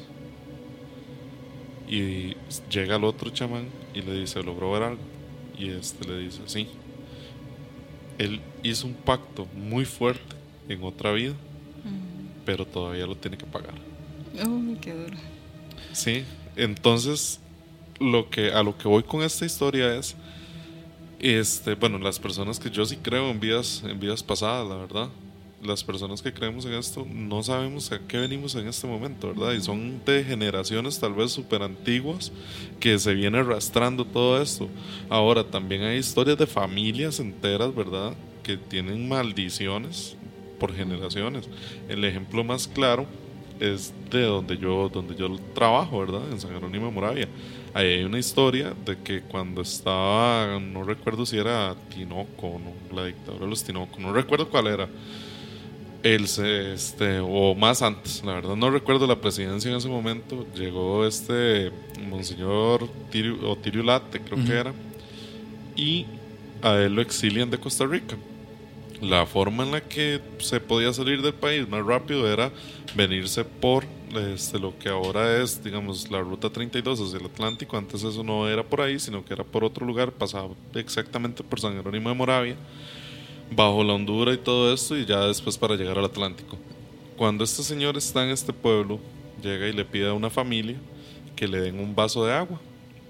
y llega el otro chamán y le dice: ¿logró ver algo? Y este le dice: sí. Él hizo un pacto muy fuerte en otra vida, mm. pero todavía lo tiene que pagar. Oh, qué duro. Sí, entonces lo que, a lo que voy con esta historia es, este, bueno, las personas que yo sí creo en vidas, en vidas pasadas, la verdad. Las personas que creemos en esto no sabemos a qué venimos en este momento, ¿verdad? Y son de generaciones tal vez súper antiguas que se viene arrastrando todo esto. Ahora también hay historias de familias enteras, ¿verdad? Que tienen maldiciones por generaciones. El ejemplo más claro es de donde yo, donde yo trabajo, ¿verdad? En San Jerónimo de Moravia. Ahí hay una historia de que cuando estaba, no recuerdo si era Tinoco, no, la dictadura de los Tinoco, no recuerdo cuál era. Él se, este, o más antes, la verdad no recuerdo la presidencia en ese momento, llegó este Monseñor Tirio, o Tirio Late, creo uh-huh. que era, y a él lo exilian de Costa Rica. La forma en la que se podía salir del país más rápido era venirse por este, lo que ahora es, digamos, la ruta treinta y dos hacia el Atlántico. Antes eso no era por ahí, sino que era por otro lugar, pasaba exactamente por San Jerónimo de Moravia, bajo la Hondura y todo esto, y ya después para llegar al Atlántico. Cuando este señor está en este pueblo, llega y le pide a una familia que le den un vaso de agua.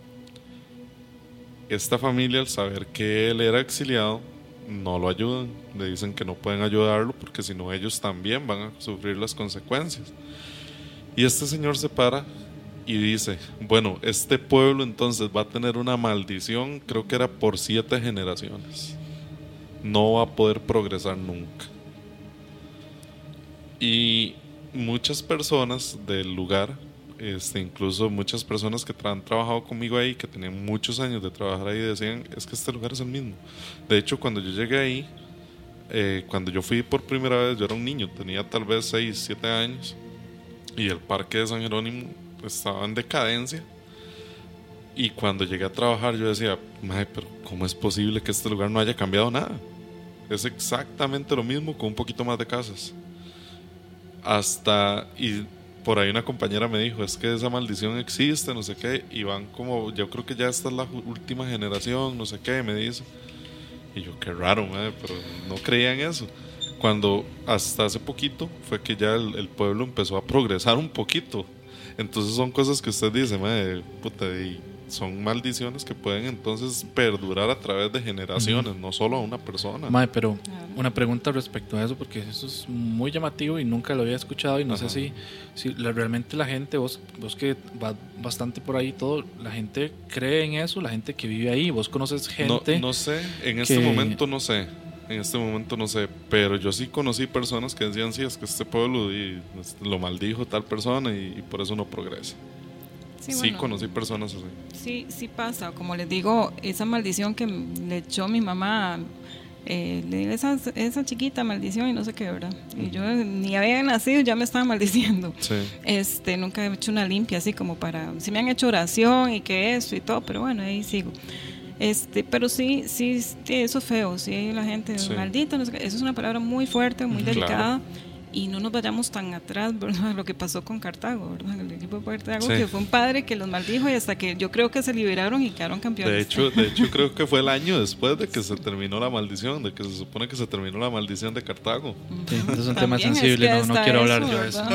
Esta familia, al saber que él era exiliado, no lo ayudan, le dicen que no pueden ayudarlo porque si no ellos también van a sufrir las consecuencias. Y este señor se para y dice: bueno, este pueblo entonces va a tener una maldición, creo que era por siete generaciones. No va a poder progresar nunca. Y muchas personas del lugar, este, incluso muchas personas que tra- han trabajado conmigo ahí, que tenían muchos años de trabajar ahí, decían: es que este lugar es el mismo. De hecho, cuando yo llegué ahí, eh, cuando yo fui por primera vez, yo era un niño, tenía tal vez seis, siete años, y el parque de San Jerónimo estaba en decadencia. Y cuando llegué a trabajar yo decía: madre, pero ¿cómo es posible que este lugar no haya cambiado nada? Es exactamente lo mismo con un poquito más de casas. Hasta, y por ahí una compañera me dijo: es que esa maldición existe, no sé qué, y van como, yo creo que ya esta es la última generación, no sé qué, me dice. Y yo: qué raro, madre, pero no creía en eso. Cuando hasta hace poquito fue que ya el, el pueblo empezó a progresar un poquito. Entonces son cosas que usted dice: madre, puta, y son maldiciones que pueden entonces perdurar a través de generaciones, uh-huh. no solo a una persona. Mae, pero una pregunta respecto a eso, porque eso es muy llamativo y nunca lo había escuchado, y no Ajá. sé si, si la, realmente la gente, vos, vos que vas bastante por ahí todo, la gente cree en eso, la gente que vive ahí, vos conoces gente. No, no sé, en este que... momento no sé, en este momento no sé, pero yo sí conocí personas que decían: sí, es que este pueblo y lo maldijo tal persona y, y por eso no progresa. Sí, sí bueno, conocí personas así. Sí, sí pasa. Como les digo, esa maldición que le echó mi mamá, eh, esa, esa chiquita maldición y no sé qué, ¿verdad? Uh-huh. Y yo ni había nacido, ya me estaban maldiciendo. Sí. Este, nunca he hecho una limpia así como para... Sí me han hecho oración y que eso y todo, pero bueno, ahí sigo. Este, pero sí, sí, sí, eso es feo, sí, la gente, sí. maldito, no sé, eso es una palabra muy fuerte, muy delicada. Claro. Y no nos vayamos tan atrás, ¿verdad? Lo que pasó con Cartago, ¿verdad? El equipo de Cartago, sí. que fue un padre que los maldijo y hasta que yo creo que se liberaron y quedaron campeones. De hecho, de hecho creo que fue el año después de que se terminó la maldición, de que se supone que se terminó la maldición de Cartago. Sí, es un tema sensible, es no, no quiero eso, hablar yo de eso.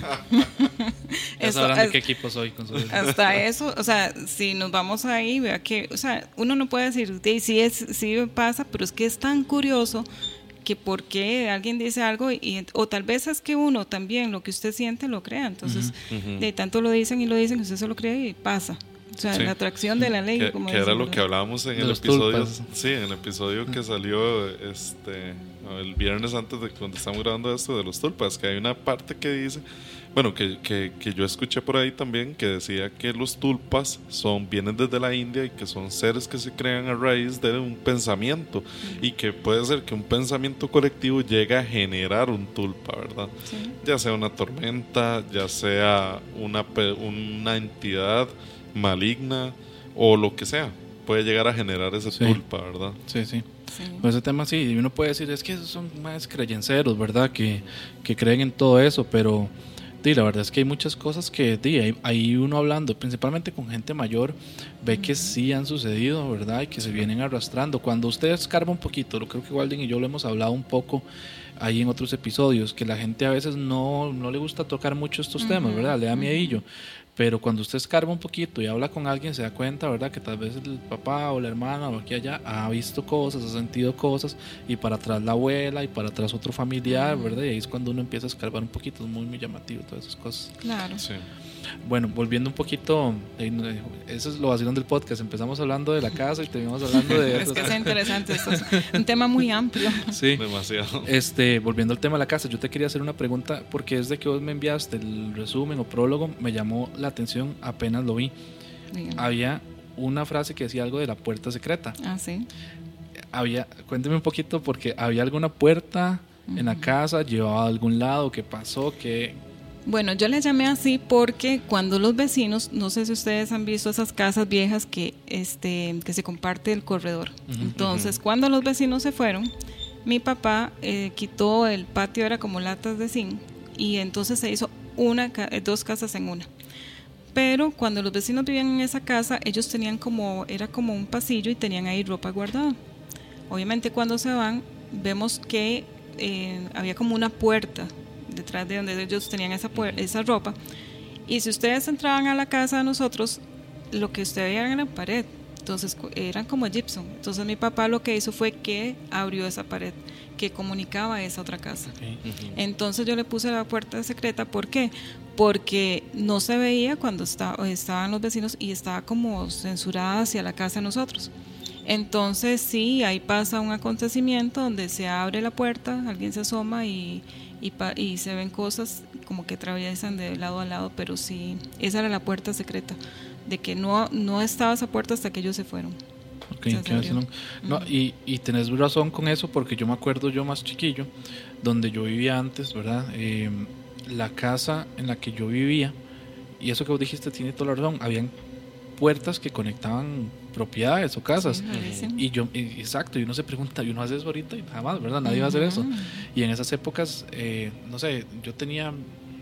Ya sabrán de qué equipo soy. Con su hasta eso, o sea, si nos vamos ahí, vea que, o sea, uno no puede decir, sí, es, sí pasa, pero es que es tan curioso que por qué alguien dice algo y, o tal vez es que uno también lo que usted siente lo crea, entonces uh-huh. de tanto lo dicen y lo dicen, usted se lo cree y pasa, o sea, sí. la atracción de la ley, que, como que era lo que hablábamos en de el episodio tulpas. sí, en el episodio que salió este el viernes antes de cuando estamos grabando esto de los tulpas, que hay una parte que dice, bueno, que, que, que yo escuché por ahí también, que decía que los tulpas son, vienen desde la India y que son seres que se crean a raíz de un pensamiento mm. y que puede ser que un pensamiento colectivo llegue a generar un tulpa, ¿verdad? Sí. Ya sea una tormenta, ya sea una, una entidad maligna o lo que sea, puede llegar a generar ese sí. tulpa, ¿verdad? Sí, sí. Sí. Pues ese tema sí, uno puede decir, es que esos son más creyenceros, ¿verdad? Que, que creen en todo eso, pero sí, la verdad es que hay muchas cosas que sí, ahí, ahí uno hablando, principalmente con gente mayor, ve que sí han sucedido, ¿verdad? Y que se vienen arrastrando. Cuando usted escarba un poquito, lo creo que Walden y yo lo hemos hablado un poco ahí en otros episodios, que la gente a veces no, no le gusta tocar mucho estos uh-huh. temas, ¿verdad? Le da miedillo. Pero cuando usted escarba un poquito y habla con alguien, se da cuenta, ¿verdad? Que tal vez el papá o la hermana o aquí allá ha visto cosas, ha sentido cosas, y para atrás la abuela y para atrás otro familiar, ¿verdad? Y ahí es cuando uno empieza a escarbar un poquito, es muy, muy llamativo todas esas cosas. Claro. Sí. Bueno, volviendo un poquito, eso es lo vacilón del podcast, empezamos hablando de la casa y terminamos hablando de... Es que es interesante, esto es un tema muy amplio. Sí, demasiado. Este, volviendo al tema de la casa, yo te quería hacer una pregunta, porque desde que vos me enviaste el resumen o prólogo, me llamó la atención apenas lo vi. Bien. Había una frase que decía algo de la puerta secreta. Ah, sí. Había, cuénteme un poquito, porque había alguna puerta uh-huh. en la casa, llevaba a algún lado, ¿qué pasó? ¿Qué...? Bueno, yo le llamé así porque cuando los vecinos, no sé si ustedes han visto esas casas viejas que, este, que se comparte el corredor. Uh-huh, Entonces, uh-huh. cuando los vecinos se fueron, mi papá eh, quitó el patio, era como latas de zinc, y entonces se hizo una, dos casas en una. Pero cuando los vecinos vivían en esa casa, ellos tenían como, era como un pasillo y tenían ahí ropa guardada. Obviamente cuando se van, vemos que eh, había como una puerta detrás de donde ellos tenían esa, puer- esa ropa, y si ustedes entraban a la casa de nosotros, lo que ustedes veían era la pared, entonces eran como gypsum. Entonces mi papá lo que hizo fue que abrió esa pared que comunicaba a esa otra casa. Okay. Uh-huh. Entonces yo le puse la puerta secreta. ¿Por qué? Porque no se veía cuando estaba, estaban los vecinos y estaba como censurada hacia la casa de nosotros. Entonces sí, ahí pasa un acontecimiento donde se abre la puerta, alguien se asoma y Y, pa, y se ven cosas como que atraviesan de lado a lado, pero sí, esa era la puerta secreta, de que no, no estaba esa puerta hasta que ellos se fueron. Okay, se okay, no, no, uh-huh. y, y tenés razón con eso, porque yo me acuerdo yo más chiquillo, donde yo vivía antes, ¿verdad? Eh, la casa en la que yo vivía, y eso que vos dijiste tiene toda la razón, habían puertas que conectaban propiedades o casas, sí, y yo, y, exacto, y uno se pregunta, y uno hace eso ahorita y jamás, ¿verdad? Nadie uh-huh. va a hacer eso. Y en esas épocas, eh, no sé, yo tenía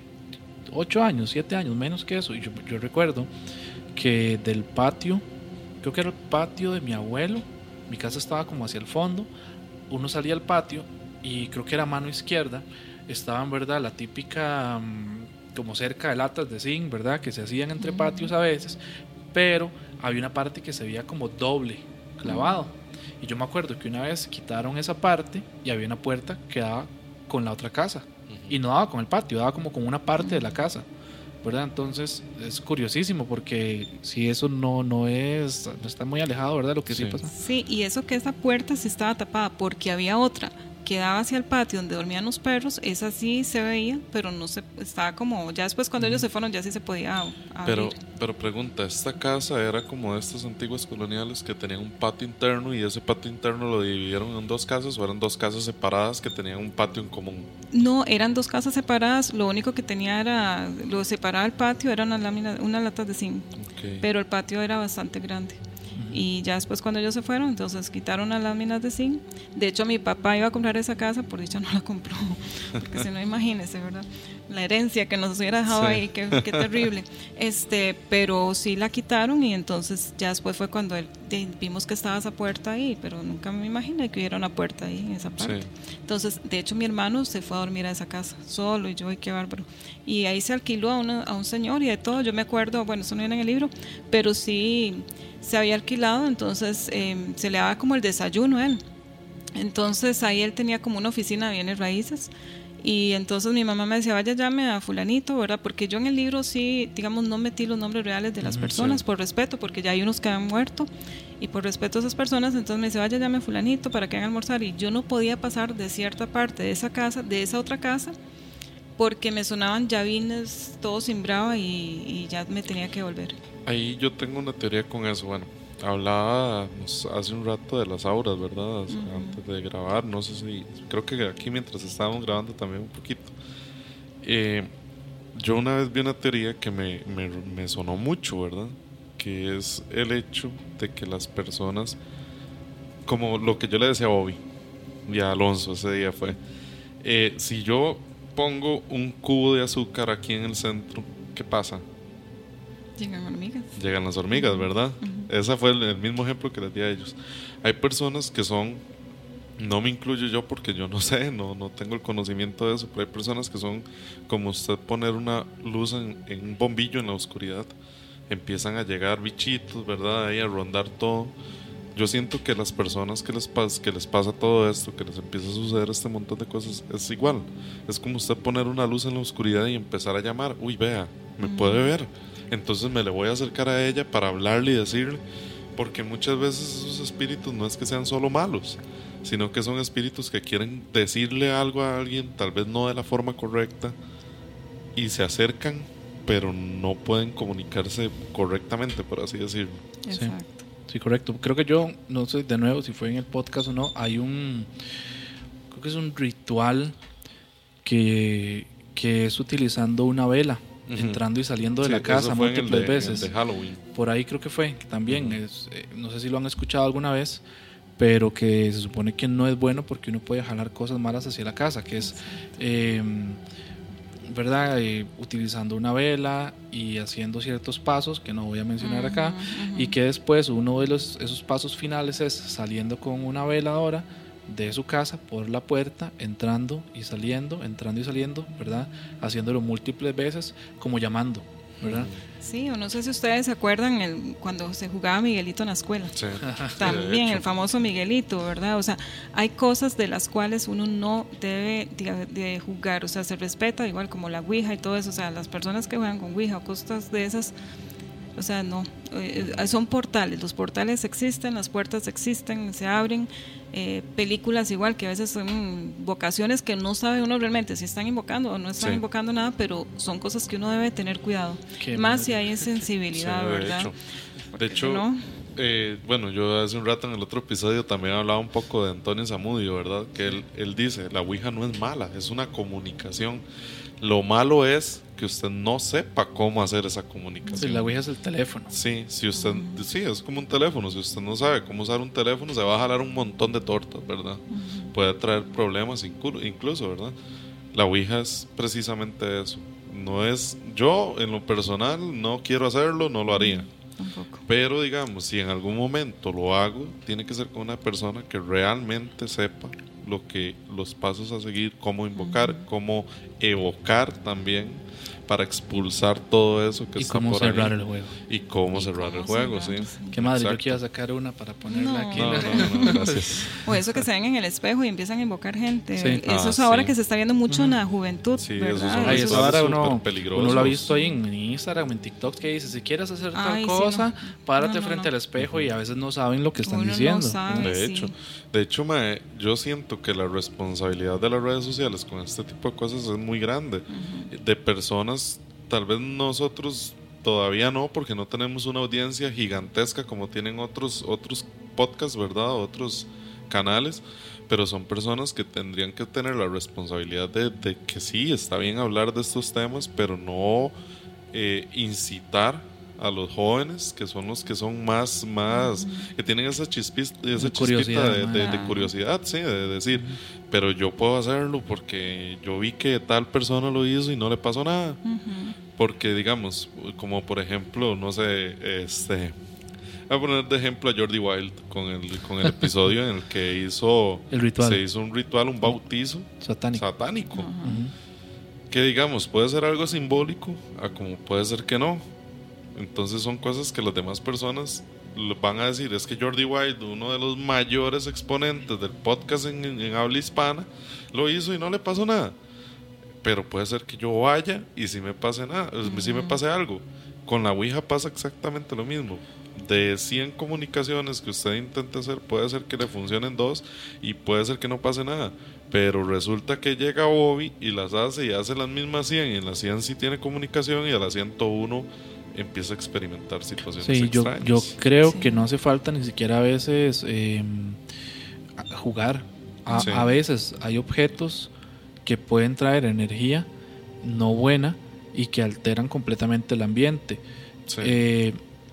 ocho años, siete años, menos que eso, y yo, yo recuerdo que del patio, creo que era el patio de mi abuelo, mi casa estaba como hacia el fondo, uno salía al patio y creo que era a mano izquierda, estaban, ¿verdad?, la típica como cerca de latas de zinc, ¿verdad?, que se hacían entre uh-huh. patios a veces, pero había una parte que se veía como doble, clavado. Uh-huh. Y yo me acuerdo que una vez quitaron esa parte y había una puerta que daba con la otra casa. Uh-huh. Y no daba con el patio, daba como con una parte uh-huh. de la casa, ¿verdad? Entonces es curiosísimo porque si eso no, no es, no está muy alejado, ¿verdad? Lo que sí, sí pasa. Sí, y eso que esa puerta sí estaba tapada porque había otra que daba hacia el patio donde dormían los perros, esa sí se veía, pero no se estaba como, ya después cuando uh-huh. ellos se fueron ya sí se podía abrir. Pero, pero pregunta, ¿esta casa era como estas antiguas coloniales que tenían un patio interno y ese patio interno lo dividieron en dos casas o eran dos casas separadas que tenían un patio en común? No, eran dos casas separadas, lo único que tenía era, lo separaba el patio, eran unas láminas, unas latas de zinc, okay. pero el patio era bastante grande. Y ya después cuando ellos se fueron, entonces quitaron las láminas de zinc. De hecho, mi papá iba a comprar esa casa, por dicha no la compró, porque si no, imagínese, ¿verdad? La herencia que nos hubiera dejado sí. ahí, qué, qué terrible. Este, pero sí la quitaron y entonces ya después fue cuando él, de, vimos que estaba esa puerta ahí, pero nunca me imaginé que hubiera una puerta ahí en esa parte. Sí. Entonces, de hecho, mi hermano se fue a dormir a esa casa solo y yo, ay, qué bárbaro. Y ahí se alquiló a, una, a un señor y de todo. Yo me acuerdo, bueno, eso no viene en el libro, pero sí se había alquilado, entonces eh, se le daba como el desayuno a él. Entonces ahí él tenía como una oficina de bienes raíces. Y entonces mi mamá me decía, vaya, llame a fulanito, ¿verdad? Porque yo en el libro sí, digamos, no metí los nombres reales de las personas, sí. por respeto, porque ya hay unos que han muerto, y por respeto a esas personas, entonces me dice, vaya, llame a fulanito para que hagan almorzar, y yo no podía pasar de cierta parte de esa casa, de esa otra casa, porque me sonaban llavines, todo cimbraba y, y ya me tenía que volver. Ahí yo tengo una teoría con eso, bueno. Hablábamos hace un rato de las auras, ¿verdad? Uh-huh. Antes de grabar, no sé si... Creo que aquí mientras estábamos grabando también un poquito. Eh, yo una vez vi una teoría que me, me, me sonó mucho, ¿verdad? Que es el hecho de que las personas... Como lo que yo le decía a Bobby y a Alonso ese día fue... Eh, si yo pongo un cubo de azúcar aquí en el centro, ¿qué pasa? Llegan hormigas. Llegan las hormigas, ¿verdad? Uh-huh. Ese fue el, el mismo ejemplo que les di a ellos. Hay personas que son, no me incluyo yo porque yo no sé, no, no tengo el conocimiento de eso, pero hay personas que son como usted poner una luz en, en un bombillo en la oscuridad. Empiezan a llegar bichitos, ¿verdad? Ahí a rondar todo. Yo siento que las personas que les, pas, que les pasa todo esto, que les empieza a suceder este montón de cosas, es igual. Es como usted poner una luz en la oscuridad y empezar a llamar. Uy, vea, me uh-huh. puede ver. Entonces me le voy a acercar a ella para hablarle y decirle, porque muchas veces esos espíritus no es que sean solo malos, sino que son espíritus que quieren decirle algo a alguien, tal vez no de la forma correcta, y se acercan, pero no pueden comunicarse correctamente, por así decirlo. Exacto. Sí, sí, correcto. Creo que yo, no sé de nuevo si fue en el podcast o no, hay un, creo que es un ritual que, que es utilizando una vela. Uh-huh. Entrando y saliendo de sí, la casa múltiples de, veces. De Halloween. Por ahí creo que fue, que también uh-huh. es, eh, no sé si lo han escuchado alguna vez, pero que se supone que no es bueno porque uno puede jalar cosas malas hacia la casa, que es eh, verdad, eh, utilizando una vela y haciendo ciertos pasos que no voy a mencionar uh-huh, acá, uh-huh. y que después uno de los, esos pasos finales es saliendo con una veladora de su casa por la puerta, entrando y saliendo, entrando y saliendo, ¿verdad? Haciéndolo múltiples veces, como llamando, ¿verdad? Sí, o no sé si ustedes se acuerdan el, cuando se jugaba Miguelito en la escuela. Sí. También el famoso Miguelito, ¿verdad? O sea, hay cosas de las cuales uno no debe de, de jugar, o sea, se respeta, igual como la Ouija y todo eso, o sea, las personas que juegan con Ouija o cosas de esas, o sea, no, eh, son portales, los portales existen, las puertas existen, se abren. Eh, películas igual que a veces son vocaciones que no sabe uno realmente si están invocando o no están sí. invocando nada, pero son cosas que uno debe tener cuidado, Qué más si hay insensibilidad, sí, de ¿verdad? Hecho, de hecho, no, eh, bueno, yo hace un rato en el otro episodio también hablaba un poco de Antonio Zamudio, ¿verdad? Que él, él dice, la Ouija no es mala, es una comunicación. Lo malo es que usted no sepa cómo hacer esa comunicación. Sí, la Ouija es el teléfono. Sí, si usted, sí, es como un teléfono. Si usted no sabe cómo usar un teléfono, se va a jalar un montón de tortas, ¿verdad? Uh-huh. Puede traer problemas incluso, ¿verdad? La Ouija es precisamente eso. No es, yo en lo personal no quiero hacerlo, no lo haría. Tampoco. Pero digamos, si en algún momento lo hago, tiene que ser con una persona que realmente sepa lo que los pasos a seguir, cómo invocar, uh-huh. cómo evocar también para expulsar todo eso que y está cómo por cerrar ahí. el juego y cómo y cerrar cómo el juego, cerrar, sí. Qué madre, Exacto. yo quiero sacar una para ponerla no. aquí. No, no, no, gracias. O eso que se ven en el espejo y empiezan a invocar gente. Sí. Eso ah, es ahora sí. que se está viendo mucho en la juventud, sí, ¿verdad? Eso Ay, es eso ahora uno, peligroso. uno lo ha visto ahí en Instagram, en TikTok, que dice, si quieres hacer tal Ay, cosa, sí, no. párate no, no, frente no. al espejo, y a veces no saben lo que están uno diciendo. No sabe, de sí. hecho, de hecho mae, yo siento que la responsabilidad de las redes sociales con este tipo de cosas es muy grande. Uh-huh. De personas, tal vez nosotros todavía no, porque no tenemos una audiencia gigantesca como tienen otros otros podcasts, ¿verdad? Otros canales, pero son personas que tendrían que tener la responsabilidad de, de que sí, está bien hablar de estos temas, pero no eh, incitar a los jóvenes, que son los que son más, más uh-huh. que tienen esa chispita, esa de chispita curiosidad, de, de, de curiosidad, sí, de decir, uh-huh. pero yo puedo hacerlo porque yo vi que tal persona lo hizo y no le pasó nada. Uh-huh. Porque, digamos, como por ejemplo, no sé, este... Voy a poner de ejemplo a Jordi Wild con el, con el episodio en el que hizo el ritual. se hizo un ritual, un bautizo satánico, satánico. Uh-huh. Que digamos, puede ser algo simbólico, a como puede ser que no. Entonces son cosas que las demás personas van a decir, es que Jordi Wild, uno de los mayores exponentes del podcast en, en, en habla hispana, lo hizo y no le pasó nada. Pero puede ser que yo vaya y si me pase nada, uh-huh. si me pase algo. Con la Ouija pasa exactamente lo mismo. De cien comunicaciones que usted intente hacer, puede ser que le funcionen dos y puede ser que no pase nada. Pero resulta que llega Bobby y las hace y hace las mismas cien, y en las cien sí tiene comunicación y a la ciento uno empieza a experimentar situaciones sí, extrañas. Yo, yo creo sí. que no hace falta ni siquiera a veces eh, jugar. A, sí. a veces hay objetos que pueden traer energía no buena y que alteran completamente el ambiente. Sí. Eh,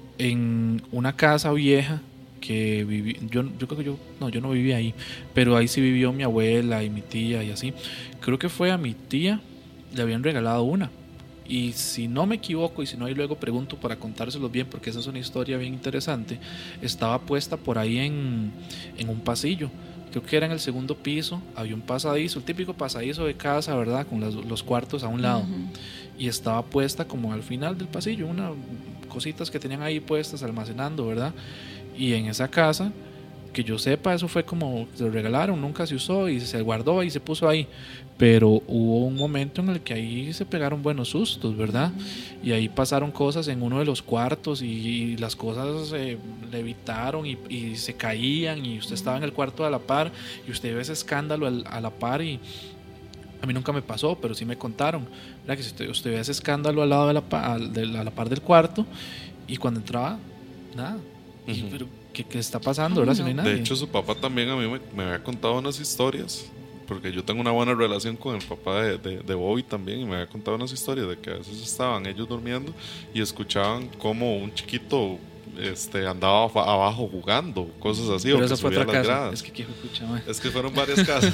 en una casa vieja que viví, yo, yo creo que yo no, yo no viví ahí, pero ahí sí vivió mi abuela y mi tía y así. Creo que fue a mi tía le habían regalado una, y si no me equivoco, y si no ahí luego pregunto para contárselos bien, porque esa es una historia bien interesante. Estaba puesta por ahí en, en un pasillo, creo que era en el segundo piso, había un pasadizo, el típico pasadizo de casa, ¿verdad? Con las, los cuartos a un lado, uh-huh. y estaba puesta como al final del pasillo, una cositas que tenían ahí puestas almacenando, ¿verdad? Y en esa casa, que yo sepa, eso fue como se lo regalaron, nunca se usó y se guardó y se puso ahí, pero hubo un momento en el que ahí se pegaron buenos sustos, ¿verdad? Uh-huh. Y ahí pasaron cosas en uno de los cuartos y, y las cosas eh, levitaron y, y se caían, y usted uh-huh. estaba en el cuarto a la par y usted ve ese escándalo al, a la par, y a mí nunca me pasó, pero sí me contaron, ¿verdad? Que si usted, usted ve ese escándalo al lado de la, pa, de la, a la par del cuarto, y cuando entraba, nada. Uh-huh. Y, pero, ¿qué, ¿qué está pasando? ¿Verdad? Si no hay nadie. De hecho, su papá también a mí me, me había contado unas historias, porque yo tengo una buena relación con el papá de, de, de Bobby también, y me había contado unas historias de que a veces estaban ellos durmiendo y escuchaban como un chiquito este, andaba abajo jugando, cosas así. Pero o esa que fue subía otra las casa. gradas. Es que, ¿qué escucha, es que fueron varias casas.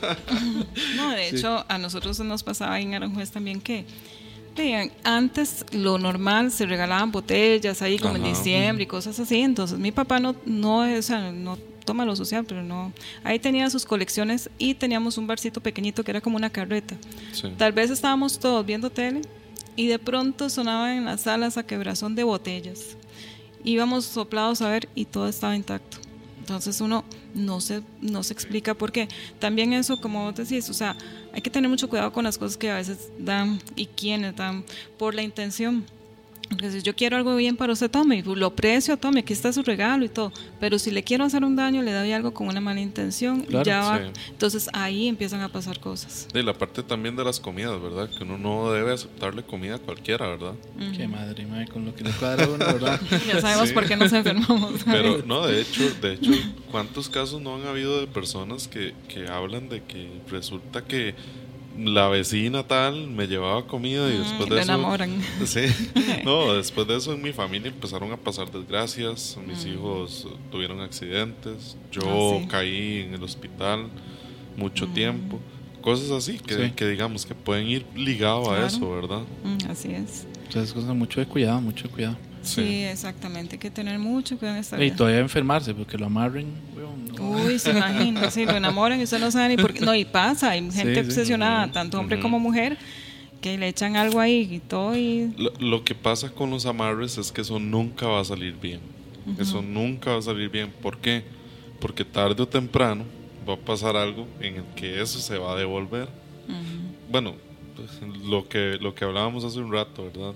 No, de sí. hecho, a nosotros nos pasaba en Aranjuez también que vean, antes lo normal se regalaban botellas ahí como Ajá. en diciembre y cosas así. Entonces mi papá no, no, o sea, no toma lo social, pero no, ahí tenía sus colecciones, y teníamos un barcito pequeñito que era como una carreta. Sí. Tal vez estábamos todos viendo tele y de pronto sonaba en las salas a quebrazón de botellas. Íbamos soplados a ver y todo estaba intacto. Entonces uno no se, no se explica por qué. También eso, como vos decís, o sea, hay que tener mucho cuidado con las cosas que a veces dan y quienes dan por la intención. Porque si yo quiero algo bien para usted, tome, lo aprecio, tome, aquí está su regalo y todo. Pero si le quiero hacer un daño, le doy algo con una mala intención, claro, ya va. Sí. Entonces ahí empiezan a pasar cosas. Y la parte también de las comidas, ¿verdad? Que uno no debe aceptarle comida a cualquiera, ¿verdad? Uh-huh. Qué madre, madre, con lo que le cuadra a uno, ¿verdad? Ya sabemos sí. por qué nos enfermamos. Pero no, de hecho, de hecho, ¿cuántos casos no han habido de personas que, que hablan de que resulta que la vecina tal me llevaba comida y después mm, de eso enamoran. Sí, no, después de eso en mi familia empezaron a pasar desgracias, mis mm. hijos tuvieron accidentes, yo ah, sí. caí en el hospital mucho mm. tiempo, cosas así que, sí. que digamos que pueden ir ligados claro. a eso, ¿verdad? Mm, así es. Entonces cosas mucho de cuidado, mucho de cuidado. Sí, sí, exactamente, hay que tener mucho cuidado en esta vida. Y todavía enfermarse porque lo amarren. No. Uy, se imagina, sí, lo enamoran y usted no sabe ni por qué. No, y pasa, hay gente sí, obsesionada, sí. tanto hombre uh-huh. como mujer, que le echan algo ahí y todo. Y... Lo, lo que pasa con los amarres es que eso nunca va a salir bien. Uh-huh. Eso nunca va a salir bien. ¿Por qué? Porque tarde o temprano va a pasar algo en el que eso se va a devolver. Uh-huh. Bueno, pues, lo que, lo que hablábamos hace un rato, ¿verdad?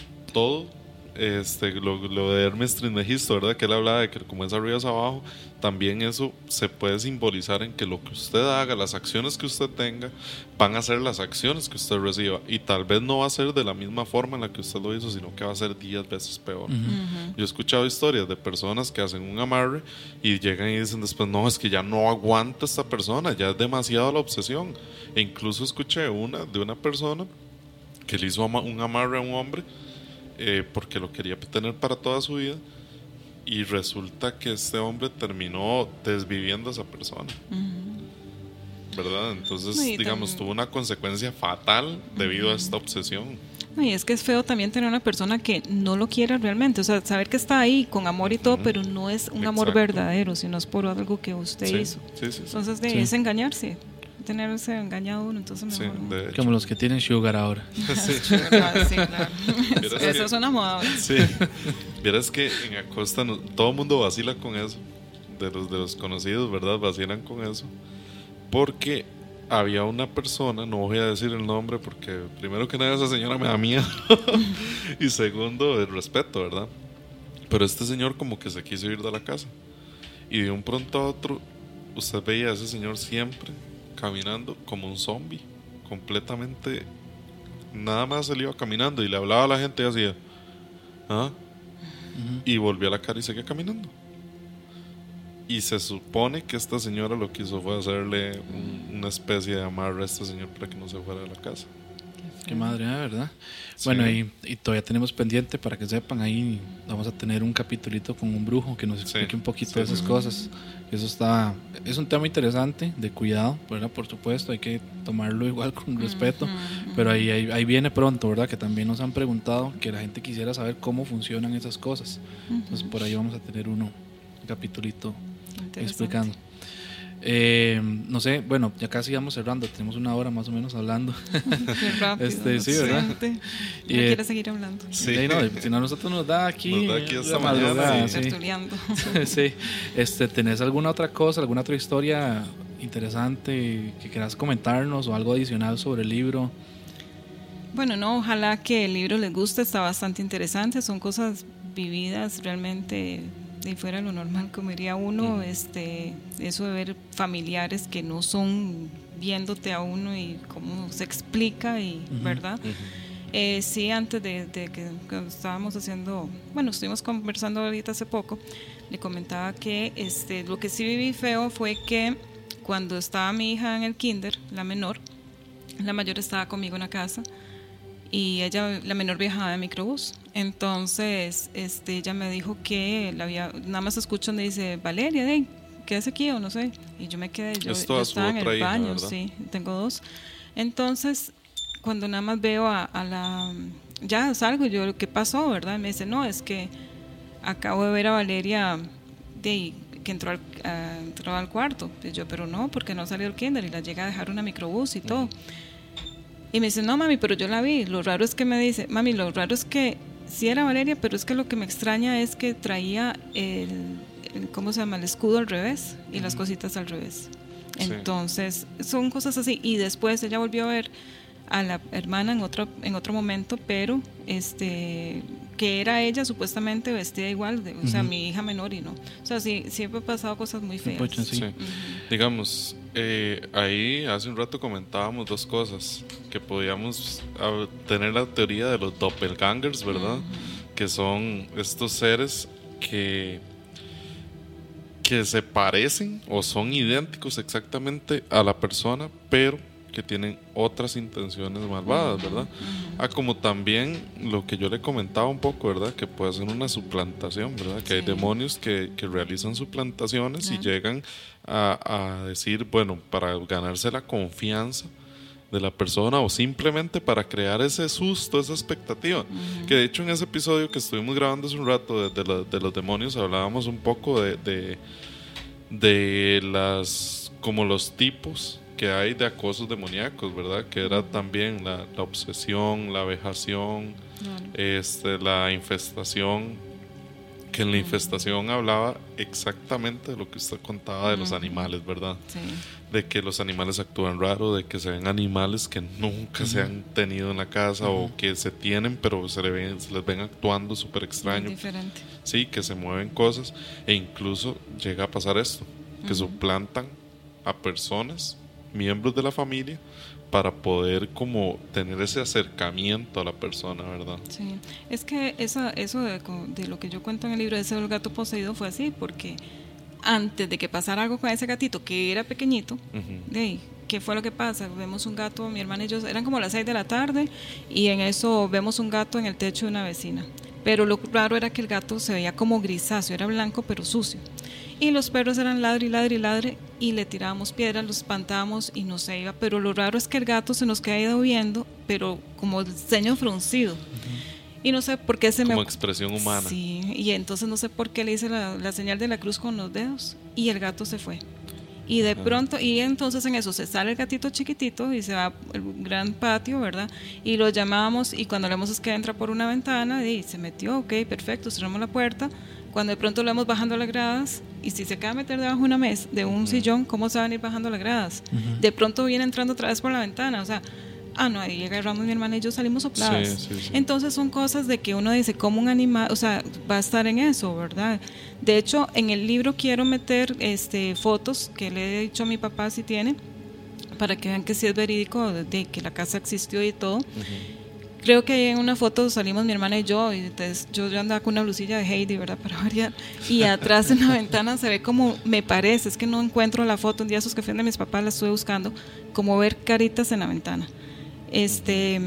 Todo. Este, lo, lo de Hermes Trismegisto, ¿verdad? Que él hablaba de que como es arriba es abajo, también eso se puede simbolizar en que lo que usted haga, las acciones que usted tenga, van a ser las acciones que usted reciba, y tal vez no va a ser de la misma forma en la que usted lo hizo, sino que va a ser diez veces peor. Uh-huh. Yo he escuchado historias de personas que hacen un amarre y llegan y dicen después, no, es que ya no aguanto esta persona, ya es demasiado la obsesión. E incluso escuché una de una persona que le hizo un amarre a un hombre eh, porque lo quería tener para toda su vida, y resulta que este hombre terminó desviviendo a esa persona. Uh-huh. ¿Verdad? Entonces, no, digamos, también tuvo una consecuencia fatal debido uh-huh. a esta obsesión. No, y es que es feo también tener una persona que no lo quiere realmente, o sea, saber que está ahí con amor y todo, uh-huh. pero no es un Exacto. amor verdadero, sino es por algo que usted sí. hizo. Sí, sí, sí. Entonces, de, sí. es engañarse. Tenerse engañado uno, entonces mejor sí, no. Como los que tienen sugar ahora. Sí, sí claro. Eso, eso es una moda. Sí. Vieras que en Acosta no, todo el mundo vacila con eso. De los, de los conocidos, ¿verdad? Vacilan con eso. Porque había una persona, no voy a decir el nombre porque primero que nada esa señora me da miedo. Y segundo, el respeto, ¿verdad? Pero este señor como que se quiso ir de la casa. Y de un pronto a otro, usted veía a ese señor siempre caminando como un zombie, completamente, nada más se le iba caminando y le hablaba a la gente y hacía ¿ah? Uh-huh. Y volvía a la cara y seguía caminando. Y se supone que esta señora lo que hizo fue hacerle un, una especie de amarre a este señor para que no se fuera de la casa. Qué madre, ¿verdad? Sí. Bueno, y, y todavía tenemos pendiente, para que sepan, ahí vamos a tener un capitulito con un brujo que nos explique sí. un poquito sí, de esas sí. cosas. Eso está, es un tema interesante, de cuidado, ¿verdad? Por supuesto, hay que tomarlo igual con uh-huh. respeto, uh-huh. pero ahí, ahí, ahí viene pronto, ¿verdad? Que también nos han preguntado que la gente quisiera saber cómo funcionan esas cosas. Uh-huh. Entonces por ahí vamos a tener uno, un capitulito explicando. Eh, no sé, bueno, ya casi vamos cerrando, tenemos una hora más o menos hablando. Qué rápido. Este, sí, ¿verdad? Y eh, quiere seguir hablando. Sí. Sí, no, si no, a nosotros nos da aquí. Nos da aquí hasta mañana. Sí. Sí. Sí. Este, ¿tenés alguna otra cosa, alguna otra historia interesante que quieras comentarnos o algo adicional sobre el libro? Bueno, no, ojalá que el libro les guste, está bastante interesante, son cosas vividas realmente de fuera de lo normal, como diría uno, uh-huh. este, eso de ver familiares que no son viéndote a uno y cómo se explica, y uh-huh. ¿verdad? Uh-huh. Eh, sí, antes de, de que, que estábamos haciendo, bueno, estuvimos conversando ahorita hace poco, le comentaba que este, lo que sí viví feo fue que cuando estaba mi hija en el kinder, la menor, la mayor estaba conmigo en la casa, y ella, la menor, viajaba en microbús. Entonces este, ella me dijo que la había, nada más escucho donde dice Valeria, hey, quédese aquí o no sé, y yo me quedé, yo, yo estaba en el hija, baño, ¿verdad? Sí, tengo dos. Entonces cuando nada más veo a, a la, ya salgo, yo, ¿qué pasó, verdad? Me dice, no, es que acabo de ver a Valeria de, que entró al, uh, entró al cuarto. Y yo, pero no, porque no salió el kinder, y la llega a dejar una microbús y todo. Uh-huh. Y me dice, no, mami, pero yo la vi. Lo raro es que me dice, mami, lo raro es que sí era Valeria, pero es que lo que me extraña es que traía el, el ¿cómo se llama? El escudo al revés y uh-huh. las cositas al revés. Sí. Entonces, son cosas así. Y después ella volvió a ver a la hermana en otro, en otro momento, pero este que era ella supuestamente vestida igual, de, o uh-huh. sea, mi hija menor, y no. O sea, sí, siempre han pasado cosas muy feas. Sí. Sí. Uh-huh. Digamos, eh, ahí hace un rato comentábamos dos cosas, que podíamos tener la teoría de los doppelgangers, ¿verdad? Uh-huh. Que son estos seres que que se parecen o son idénticos exactamente a la persona, pero que tienen otras intenciones malvadas, ¿verdad? Uh-huh. Ah, como también lo que yo le comentaba un poco, ¿verdad? Que puede ser una suplantación, ¿verdad? Que sí. hay demonios que, que realizan suplantaciones uh-huh. y llegan a, a decir, bueno, para ganarse la confianza de la persona o simplemente para crear ese susto, esa expectativa. Uh-huh. Que de hecho en ese episodio que estuvimos grabando hace un rato de, de, la, de los demonios hablábamos un poco de, de, de las, como los tipos que hay de acosos demoníacos, ¿verdad? Que era también la, la obsesión, la vejación, claro. este, la infestación, que en la infestación hablaba exactamente de lo que usted contaba de los animales, ¿verdad? Sí. De que los animales actúan raro, de que se ven animales que nunca uh-huh. se han tenido en la casa uh-huh. o que se tienen, pero se, le ven, se les ven actuando súper extraño. Diferente. Sí, que se mueven cosas, e incluso llega a pasar esto, que uh-huh. suplantan a personas, miembros de la familia, para poder como tener ese acercamiento a la persona, ¿verdad? Sí, es que esa, eso de, de lo que yo cuento en el libro de ese gato poseído fue así, porque antes de que pasara algo con ese gatito, que era pequeñito, uh-huh. de ahí, ¿qué fue lo que pasa? Vemos un gato, mi hermana y yo, eran como las seis de la tarde, y en eso vemos un gato en el techo de una vecina. Pero lo raro era que el gato se veía como grisáceo, era blanco pero sucio. Y los perros eran ladre y ladre y ladre, y le tirábamos piedras, los espantábamos y no se iba. Pero lo raro es que el gato se nos queda ido viendo, pero como el ceño fruncido. Uh-huh. Y no sé por qué se como me... Como expresión humana. Sí, y entonces no sé por qué le hice la, la señal de la cruz con los dedos, y el gato se fue. Y de pronto, y entonces en eso se sale el gatito chiquitito y se va al gran patio, ¿verdad? Y lo llamamos, y cuando le vemos es que entra por una ventana y se metió, ok, perfecto, cerramos la puerta. Cuando de pronto lo vemos bajando las gradas, y si se acaba de meter debajo de una mesa, de un uh-huh. sillón, ¿cómo se van a ir bajando las gradas? Uh-huh. De pronto viene entrando otra vez por la ventana, o sea, ah, no, ahí agarramos mi hermana y yo, salimos sopladas. Sí, sí, sí. Entonces son cosas de que uno dice, ¿cómo un animal, o sea, va a estar en eso, verdad? De hecho, en el libro quiero meter este, fotos que le he dicho a mi papá si tiene, para que vean que sí es verídico, de que la casa existió y todo. Uh-huh. Creo que ahí en una foto salimos mi hermana y yo, y entonces yo ya andaba con una blusilla de Heidi, ¿verdad? Para variar. Y atrás en la ventana se ve como, me parece, es que no encuentro la foto, un día esos que fui de mis papás la estuve buscando, como ver caritas en la ventana. Este,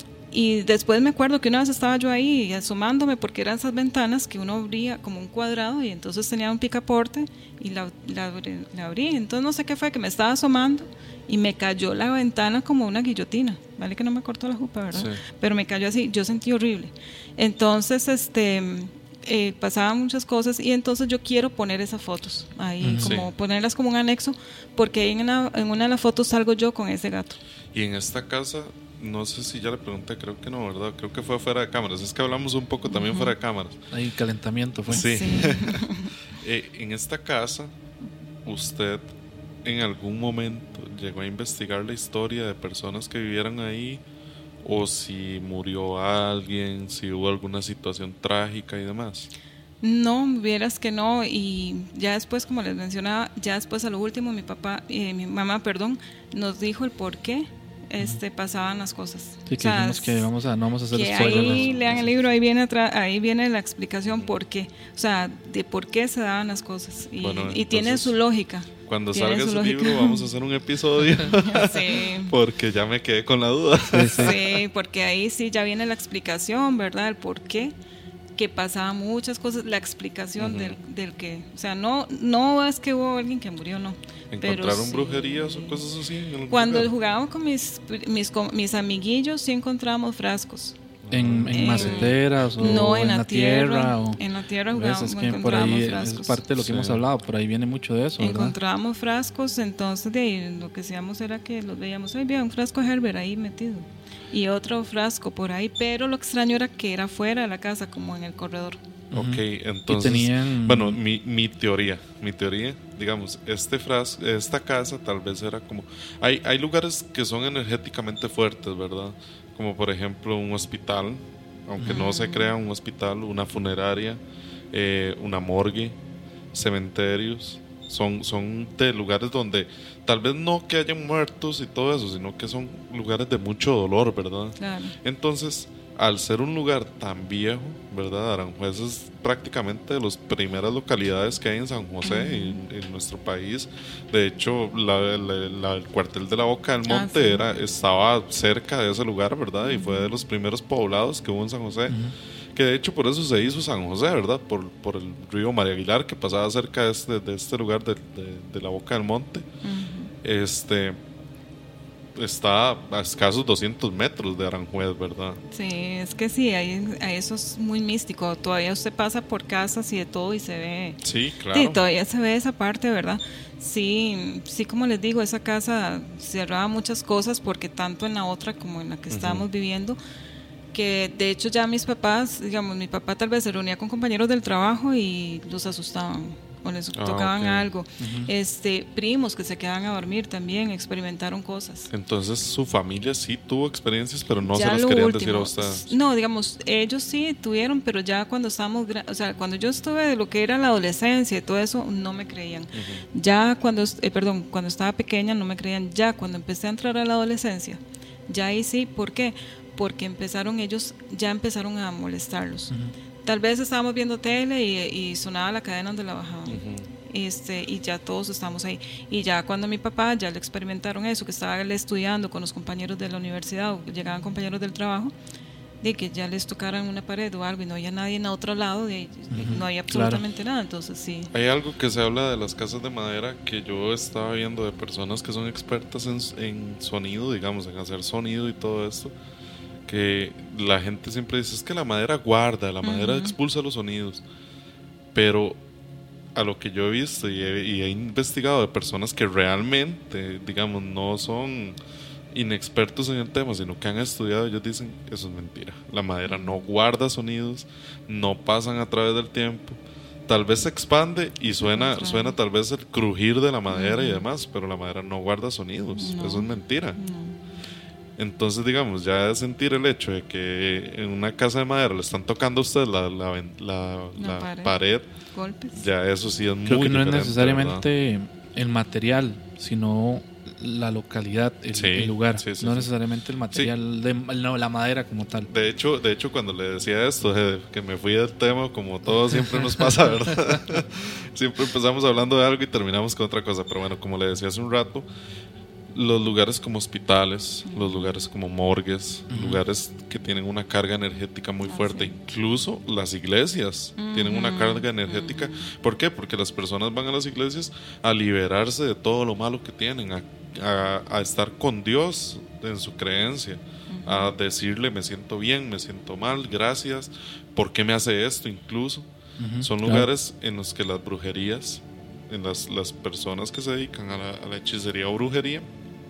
y después me acuerdo que una vez estaba yo ahí asomándome, porque eran esas ventanas que uno abría como un cuadrado, y entonces tenía un picaporte y la, la, la abrí. Entonces no sé qué fue, que me estaba asomando y me cayó la ventana como una guillotina, vale que no me cortó la jupa, ¿verdad? Sí. Pero me cayó así, yo sentí horrible. Entonces este eh, pasaban muchas cosas, y entonces yo quiero poner esas fotos ahí, sí. como ponerlas como un anexo, porque ahí en una, en una de las fotos salgo yo con ese gato. Y en esta casa, no sé si ya le pregunté, creo que no, ¿verdad? Creo que fue fuera de cámaras, es que hablamos un poco también uh-huh. fuera de cámaras. Ahí calentamiento fue. Sí. sí. eh, en esta casa, usted en algún momento llegó a investigar la historia de personas que vivieran ahí, o si murió alguien, si hubo alguna situación trágica y demás. No, vieras que no, y ya después, como les mencionaba, ya después a lo último mi papá, eh, mi mamá, perdón, nos dijo el por qué este, pasaban las cosas. Sí, que o sea, dijimos que vamos a, no vamos a hacer que ahí lean el libro, ahí viene atrás, ahí viene la explicación por qué, o sea, de por qué se daban las cosas, y, bueno, entonces, y tiene su lógica. Cuando salga ese libro vamos a hacer un episodio. Sí. Porque ya me quedé con la duda. Sí, sí. sí, porque ahí sí ya viene la explicación, ¿verdad? El por qué, que pasaban muchas cosas, la explicación uh-huh. del, del que, o sea, no no es que hubo alguien que murió, no. ¿Encontraron sí. brujerías o cosas así? Cuando lugar? jugábamos con mis, mis, con mis amiguillos, sí encontrábamos frascos. En, en maceteras o no, en, en la, la tierra, tierra o, en la tierra jugábamos, es que por ahí frascos. Es parte de lo que sí. hemos hablado, por ahí viene mucho de eso, ¿verdad? Encontrábamos frascos, entonces de ahí, lo que hacíamos era que los veíamos, ahí había un frasco Herbert ahí metido y otro frasco por ahí, pero lo extraño era que era fuera de la casa, como en el corredor. Ok, entonces, tenían... bueno, mi, mi teoría, mi teoría, digamos, este frasco, esta casa tal vez era como, hay, hay lugares que son energéticamente fuertes, ¿verdad? Como por ejemplo un hospital, aunque uh-huh. no se crea un hospital, una funeraria, eh, una morgue, cementerios, son, son de lugares donde tal vez no que hayan muertos y todo eso, sino que son lugares de mucho dolor, ¿verdad? Claro. Entonces, al ser un lugar tan viejo, ¿verdad? Aranjuez es prácticamente de las primeras localidades que hay en San José, uh-huh. en, en nuestro país. De hecho, la, la, la, el cuartel de la Boca del Monte ah, sí. era, estaba cerca de ese lugar, ¿verdad? Uh-huh. Y fue de los primeros poblados que hubo en San José. Uh-huh. Que de hecho por eso se hizo San José, ¿verdad? Por, por el río María Aguilar, que pasaba cerca de este, de este lugar de, de, de la Boca del Monte. Uh-huh. Este... está a escasos doscientos metros de Aranjuez, ¿verdad? Sí, es que sí, ahí, ahí eso es muy místico. Todavía usted pasa por casas y de todo y se ve. Sí, claro. Sí, todavía se ve esa parte, ¿verdad? Sí, sí, como les digo, esa casa cerraba muchas cosas, porque tanto en la otra como en la que uh-huh. estábamos viviendo, que de hecho ya mis papás, digamos, mi papá tal vez se reunía con compañeros del trabajo y los asustaban. O les ah, tocaban okay. algo. Uh-huh. este primos que se quedaban a dormir también experimentaron cosas. Entonces su familia sí tuvo experiencias, pero no ya se las querían último, decir a ustedes. No, digamos, ellos sí tuvieron, pero ya cuando estábamos, o sea, cuando yo estuve de lo que era la adolescencia y todo eso, no me creían. Uh-huh. Ya cuando, eh, perdón, cuando estaba pequeña no me creían. Ya cuando empecé a entrar a la adolescencia, ya ahí sí. ¿Por qué? Porque empezaron ellos, ya empezaron a molestarlos. Uh-huh. Tal vez estábamos viendo tele y, y sonaba la cadena donde la bajaban. Uh-huh. este, y ya todos estamos ahí. Y ya cuando mi papá ya le experimentaron eso, que estaba él estudiando con los compañeros de la universidad o llegaban compañeros del trabajo, de que ya les tocaran una pared o algo y no había nadie en otro lado, de, uh-huh, no había absolutamente claro. nada, entonces sí. Hay algo que se habla de las casas de madera que yo estaba viendo de personas que son expertas en, en sonido, digamos, en hacer sonido y todo esto, que la gente siempre dice, es que la madera guarda, la madera uh-huh. expulsa los sonidos, pero a lo que yo he visto y he, y he investigado de personas que realmente, digamos, no son inexpertos en el tema, sino que han estudiado, ellos dicen, eso es mentira, la madera no guarda sonidos, no pasan a través del tiempo, tal vez se expande y suena, no, suena tal vez el crujir de la madera uh-huh. y demás, pero la madera no guarda sonidos, no, eso es mentira. No. Entonces, digamos, ya sentir el hecho de que en una casa de madera le están tocando a usted la, la, la, la pared, pared golpes, ya eso sí es muy Creo que no diferente, es necesariamente ¿verdad? El material, sino la localidad, el, sí, el lugar, sí, sí, no sí. necesariamente el material, sí. de, no, la madera como tal. De hecho, de hecho cuando le decía esto, de que me fui del tema, como todo siempre nos pasa, ¿verdad? Siempre empezamos hablando de algo y terminamos con otra cosa, pero bueno, como le decía hace un rato, los lugares como hospitales, los lugares como morgues, uh-huh. lugares que tienen una carga energética muy fuerte, ah, sí. incluso las iglesias uh-huh. tienen una carga energética. Uh-huh. ¿Por qué? Porque las personas van a las iglesias a liberarse de todo lo malo que tienen, a, a, a estar con Dios en su creencia, uh-huh. a decirle me siento bien, me siento mal, gracias, ¿por qué me hace esto? Incluso uh-huh. son lugares claro. en los que las brujerías, en las, las personas que se dedican a la, a la hechicería o brujería,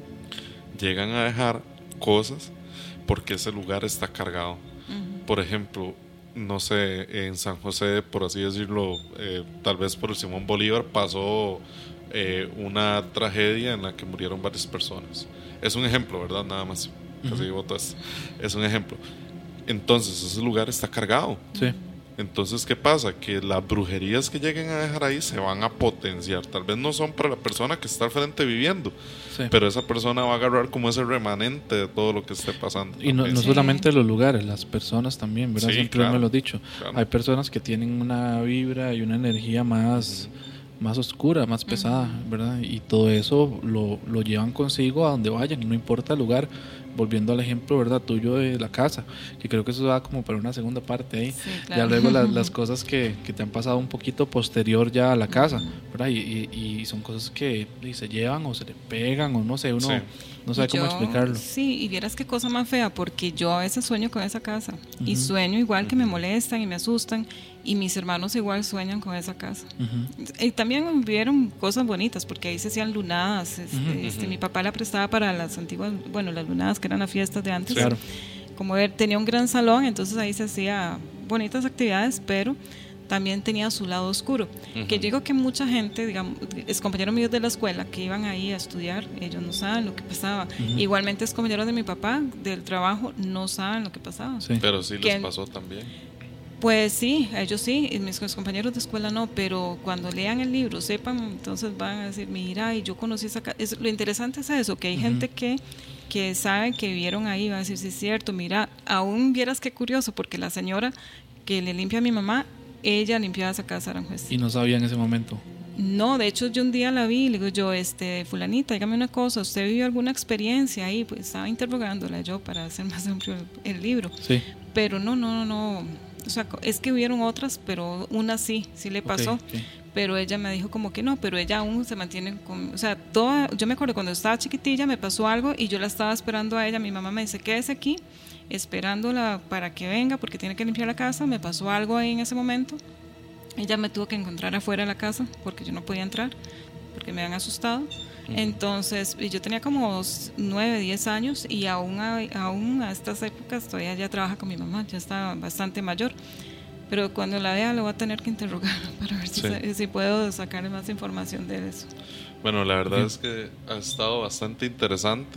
llegan a dejar cosas porque ese lugar está cargado. Uh-huh. Por ejemplo, no sé, en San José, por así decirlo, eh, tal vez por el Simón Bolívar pasó eh, una tragedia en la que murieron varias personas. Es un ejemplo, ¿verdad? Nada más. Uh-huh. Casi voto esto. Es un ejemplo. Entonces, ese lugar está cargado. Sí. Entonces, ¿qué pasa? Que las brujerías que lleguen a dejar ahí se van a potenciar. Tal vez no son para la persona que está al frente viviendo, sí. pero esa persona va a agarrar como ese remanente de todo lo que esté pasando. Y no, no solamente los lugares, las personas también, ¿verdad? Sí, Siempre claro, me lo he dicho. Claro. Hay personas que tienen una vibra y una energía más, uh-huh. más oscura, más pesada, uh-huh. ¿verdad? Y todo eso lo, lo llevan consigo a donde vayan, no importa el lugar. Volviendo al ejemplo, ¿verdad?, tuyo de la casa, que creo que eso va como para una segunda parte ahí. Sí, claro. Ya luego las, las cosas que, que te han pasado un poquito posterior ya a la casa, ¿verdad? Y, y, y son cosas que y se llevan o se le pegan o no sé, uno sí. no sabe yo, cómo explicarlo. Sí, y vieras qué cosa más fea, porque yo a veces sueño con esa casa uh-huh. y sueño igual que me molestan y me asustan, y mis hermanos igual sueñan con esa casa. Uh-huh. Y también vieron cosas bonitas, porque ahí se hacían lunadas. Este, uh-huh. este, mi papá la prestaba para las antiguas, bueno, las lunadas que eran las fiestas de antes. Claro. Como él tenía un gran salón, entonces ahí se hacía bonitas actividades, pero también tenía su lado oscuro. Uh-huh. Que yo digo que mucha gente, digamos, es compañeros míos de la escuela que iban ahí a estudiar, ellos no saben lo que pasaba. Uh-huh. Igualmente es compañeros de mi papá del trabajo, no saben lo que pasaba. Sí. Pero sí les pasó también. Pues sí, ellos sí, mis, mis compañeros de escuela no, pero cuando lean el libro, sepan, entonces van a decir, mira, y yo conocí esa casa. Es, lo interesante es eso, que hay uh-huh. gente que, que sabe que vivieron ahí, van a decir, sí es cierto, mira, aún vieras qué curioso, porque la señora que le limpia a mi mamá, ella limpiaba esa casa de Aranjuez. ¿Y no sabía en ese momento? No, de hecho yo un día la vi y le digo yo, este, fulanita, dígame una cosa, ¿usted vivió alguna experiencia ahí? Pues estaba interrogándola yo para hacer más amplio el, el libro. Sí. Pero no, no, no, no, o sea, es que hubieron otras, pero una sí, sí le pasó. Okay, okay. Pero ella me dijo como que no, pero ella aún se mantiene con, o sea, toda, yo me acuerdo cuando estaba chiquitilla me pasó algo y yo la estaba esperando a ella, mi mamá me dice, quédese aquí, esperándola para que venga porque tiene que limpiar la casa, me pasó algo ahí en ese momento, ella me tuvo que encontrar afuera de la casa porque yo no podía entrar, porque me habían asustado, uh-huh. entonces yo tenía como nueve, diez años y aún a, aún a estas épocas todavía ya trabaja con mi mamá, ya está bastante mayor. Pero cuando la vea lo voy a tener que interrogar para ver si, sí. si puedo sacar más información de eso. Bueno, la verdad es que ha estado bastante interesante.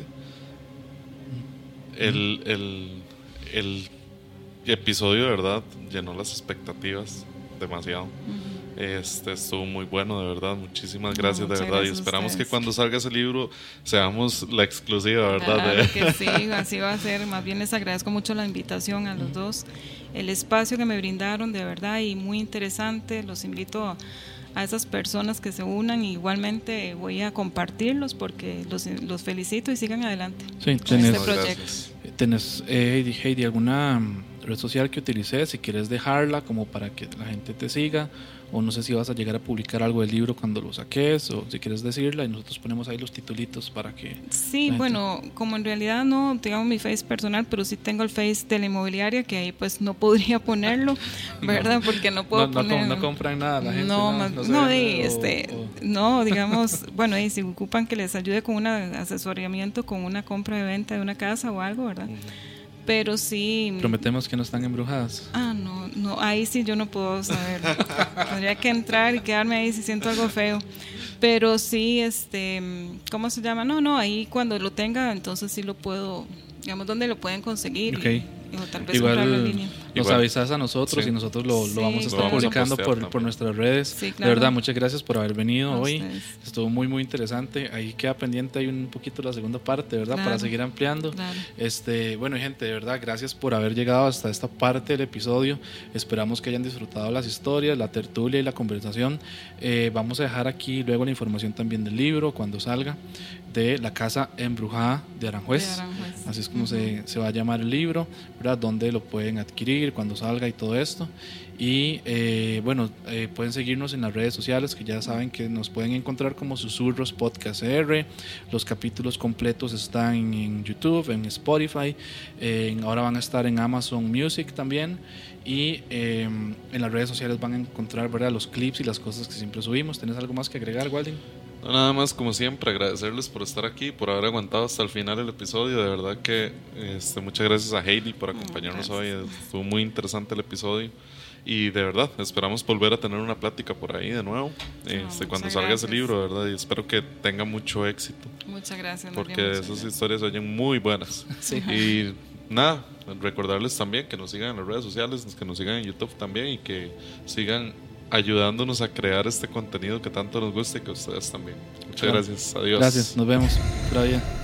El, el, el episodio, de verdad, llenó las expectativas demasiado. Uh-huh. Este estuvo muy bueno, de verdad. Muchísimas gracias, no, de verdad. Y esperamos que cuando salga ese libro seamos la exclusiva, ¿verdad? Claro de... que sí, así va a ser. Más bien les agradezco mucho la invitación a los uh-huh. dos, el espacio que me brindaron, de verdad, y muy interesante. Los invito a, a esas personas que se unan. Igualmente voy a compartirlos porque los, los felicito y sigan adelante sí, con tenés, este proyecto. ¿Tenés, eh, Heidi, Heidi, alguna red social que utilices? Si quieres dejarla como para que la gente te siga, o no sé si vas a llegar a publicar algo del libro cuando lo saques, o si quieres decirla y nosotros ponemos ahí los titulitos para que... Sí, bueno, como en realidad no tengo mi face personal, pero sí tengo el face de la inmobiliaria, que ahí pues no podría ponerlo, ¿verdad? Porque no puedo no, poner... No, no compran nada la gente. No, no, más, no, no, ve, de, o, este, o... no, digamos, bueno, y si ocupan que les ayude con un asesoramiento, con una compra de venta de una casa o algo, ¿verdad? Uh-huh. Pero sí... Prometemos que no están embrujadas. Ah, no, no, ahí sí yo no puedo saber. Tendría que entrar y quedarme ahí si siento algo feo. Pero sí, este, ¿cómo se llama? No, no, ahí cuando lo tenga, entonces sí lo puedo, digamos, ¿dónde lo pueden conseguir? Okay. Y, o tal vez comprarlo en línea. Nos Igual. avisas a nosotros, sí. Y nosotros lo, sí, lo vamos a estar claro. publicando por, por nuestras redes. Sí, claro. De verdad, muchas gracias por haber venido a hoy. Ustedes. Estuvo muy, muy interesante. Ahí queda pendiente hay un poquito la segunda parte, ¿verdad? Claro. Para seguir ampliando. Claro. Este, bueno, gente, de verdad, gracias por haber llegado hasta esta parte del episodio. Esperamos que hayan disfrutado las historias, la tertulia y la conversación. Eh, vamos a dejar aquí luego la información también del libro, cuando salga, de La Casa Embrujada de Aranjuez. De Aranjuez. Así es como uh-huh. se, se va a llamar el libro, ¿verdad? Donde lo pueden adquirir, cuando salga y todo esto. Y eh, bueno, eh, pueden seguirnos en las redes sociales, que ya saben que nos pueden encontrar como Susurros Podcast R. Los capítulos completos están en, en YouTube, en Spotify, eh, en, ahora van a estar en Amazon Music también. Y eh, en las redes sociales van a encontrar, ¿verdad?, los clips y las cosas que siempre subimos. ¿Tenés algo más que agregar, Walding? No, nada más, como siempre, agradecerles por estar aquí, por haber aguantado hasta el final del episodio. De verdad que este, muchas gracias a Heidi por acompañarnos hoy. Estuvo muy interesante el episodio. Y de verdad, esperamos volver a tener una plática por ahí de nuevo, este, cuando salga gracias. ese libro, de verdad. Y espero que tenga mucho éxito. Muchas gracias. Porque María, esas gracias. historias se oyen muy buenas. Sí. Y nada, recordarles también que nos sigan en las redes sociales, que nos sigan en YouTube también y que sigan ayudándonos a crear este contenido que tanto nos gusta y que ustedes también. Muchas claro. gracias. Adiós. Gracias, nos vemos. Por ahí.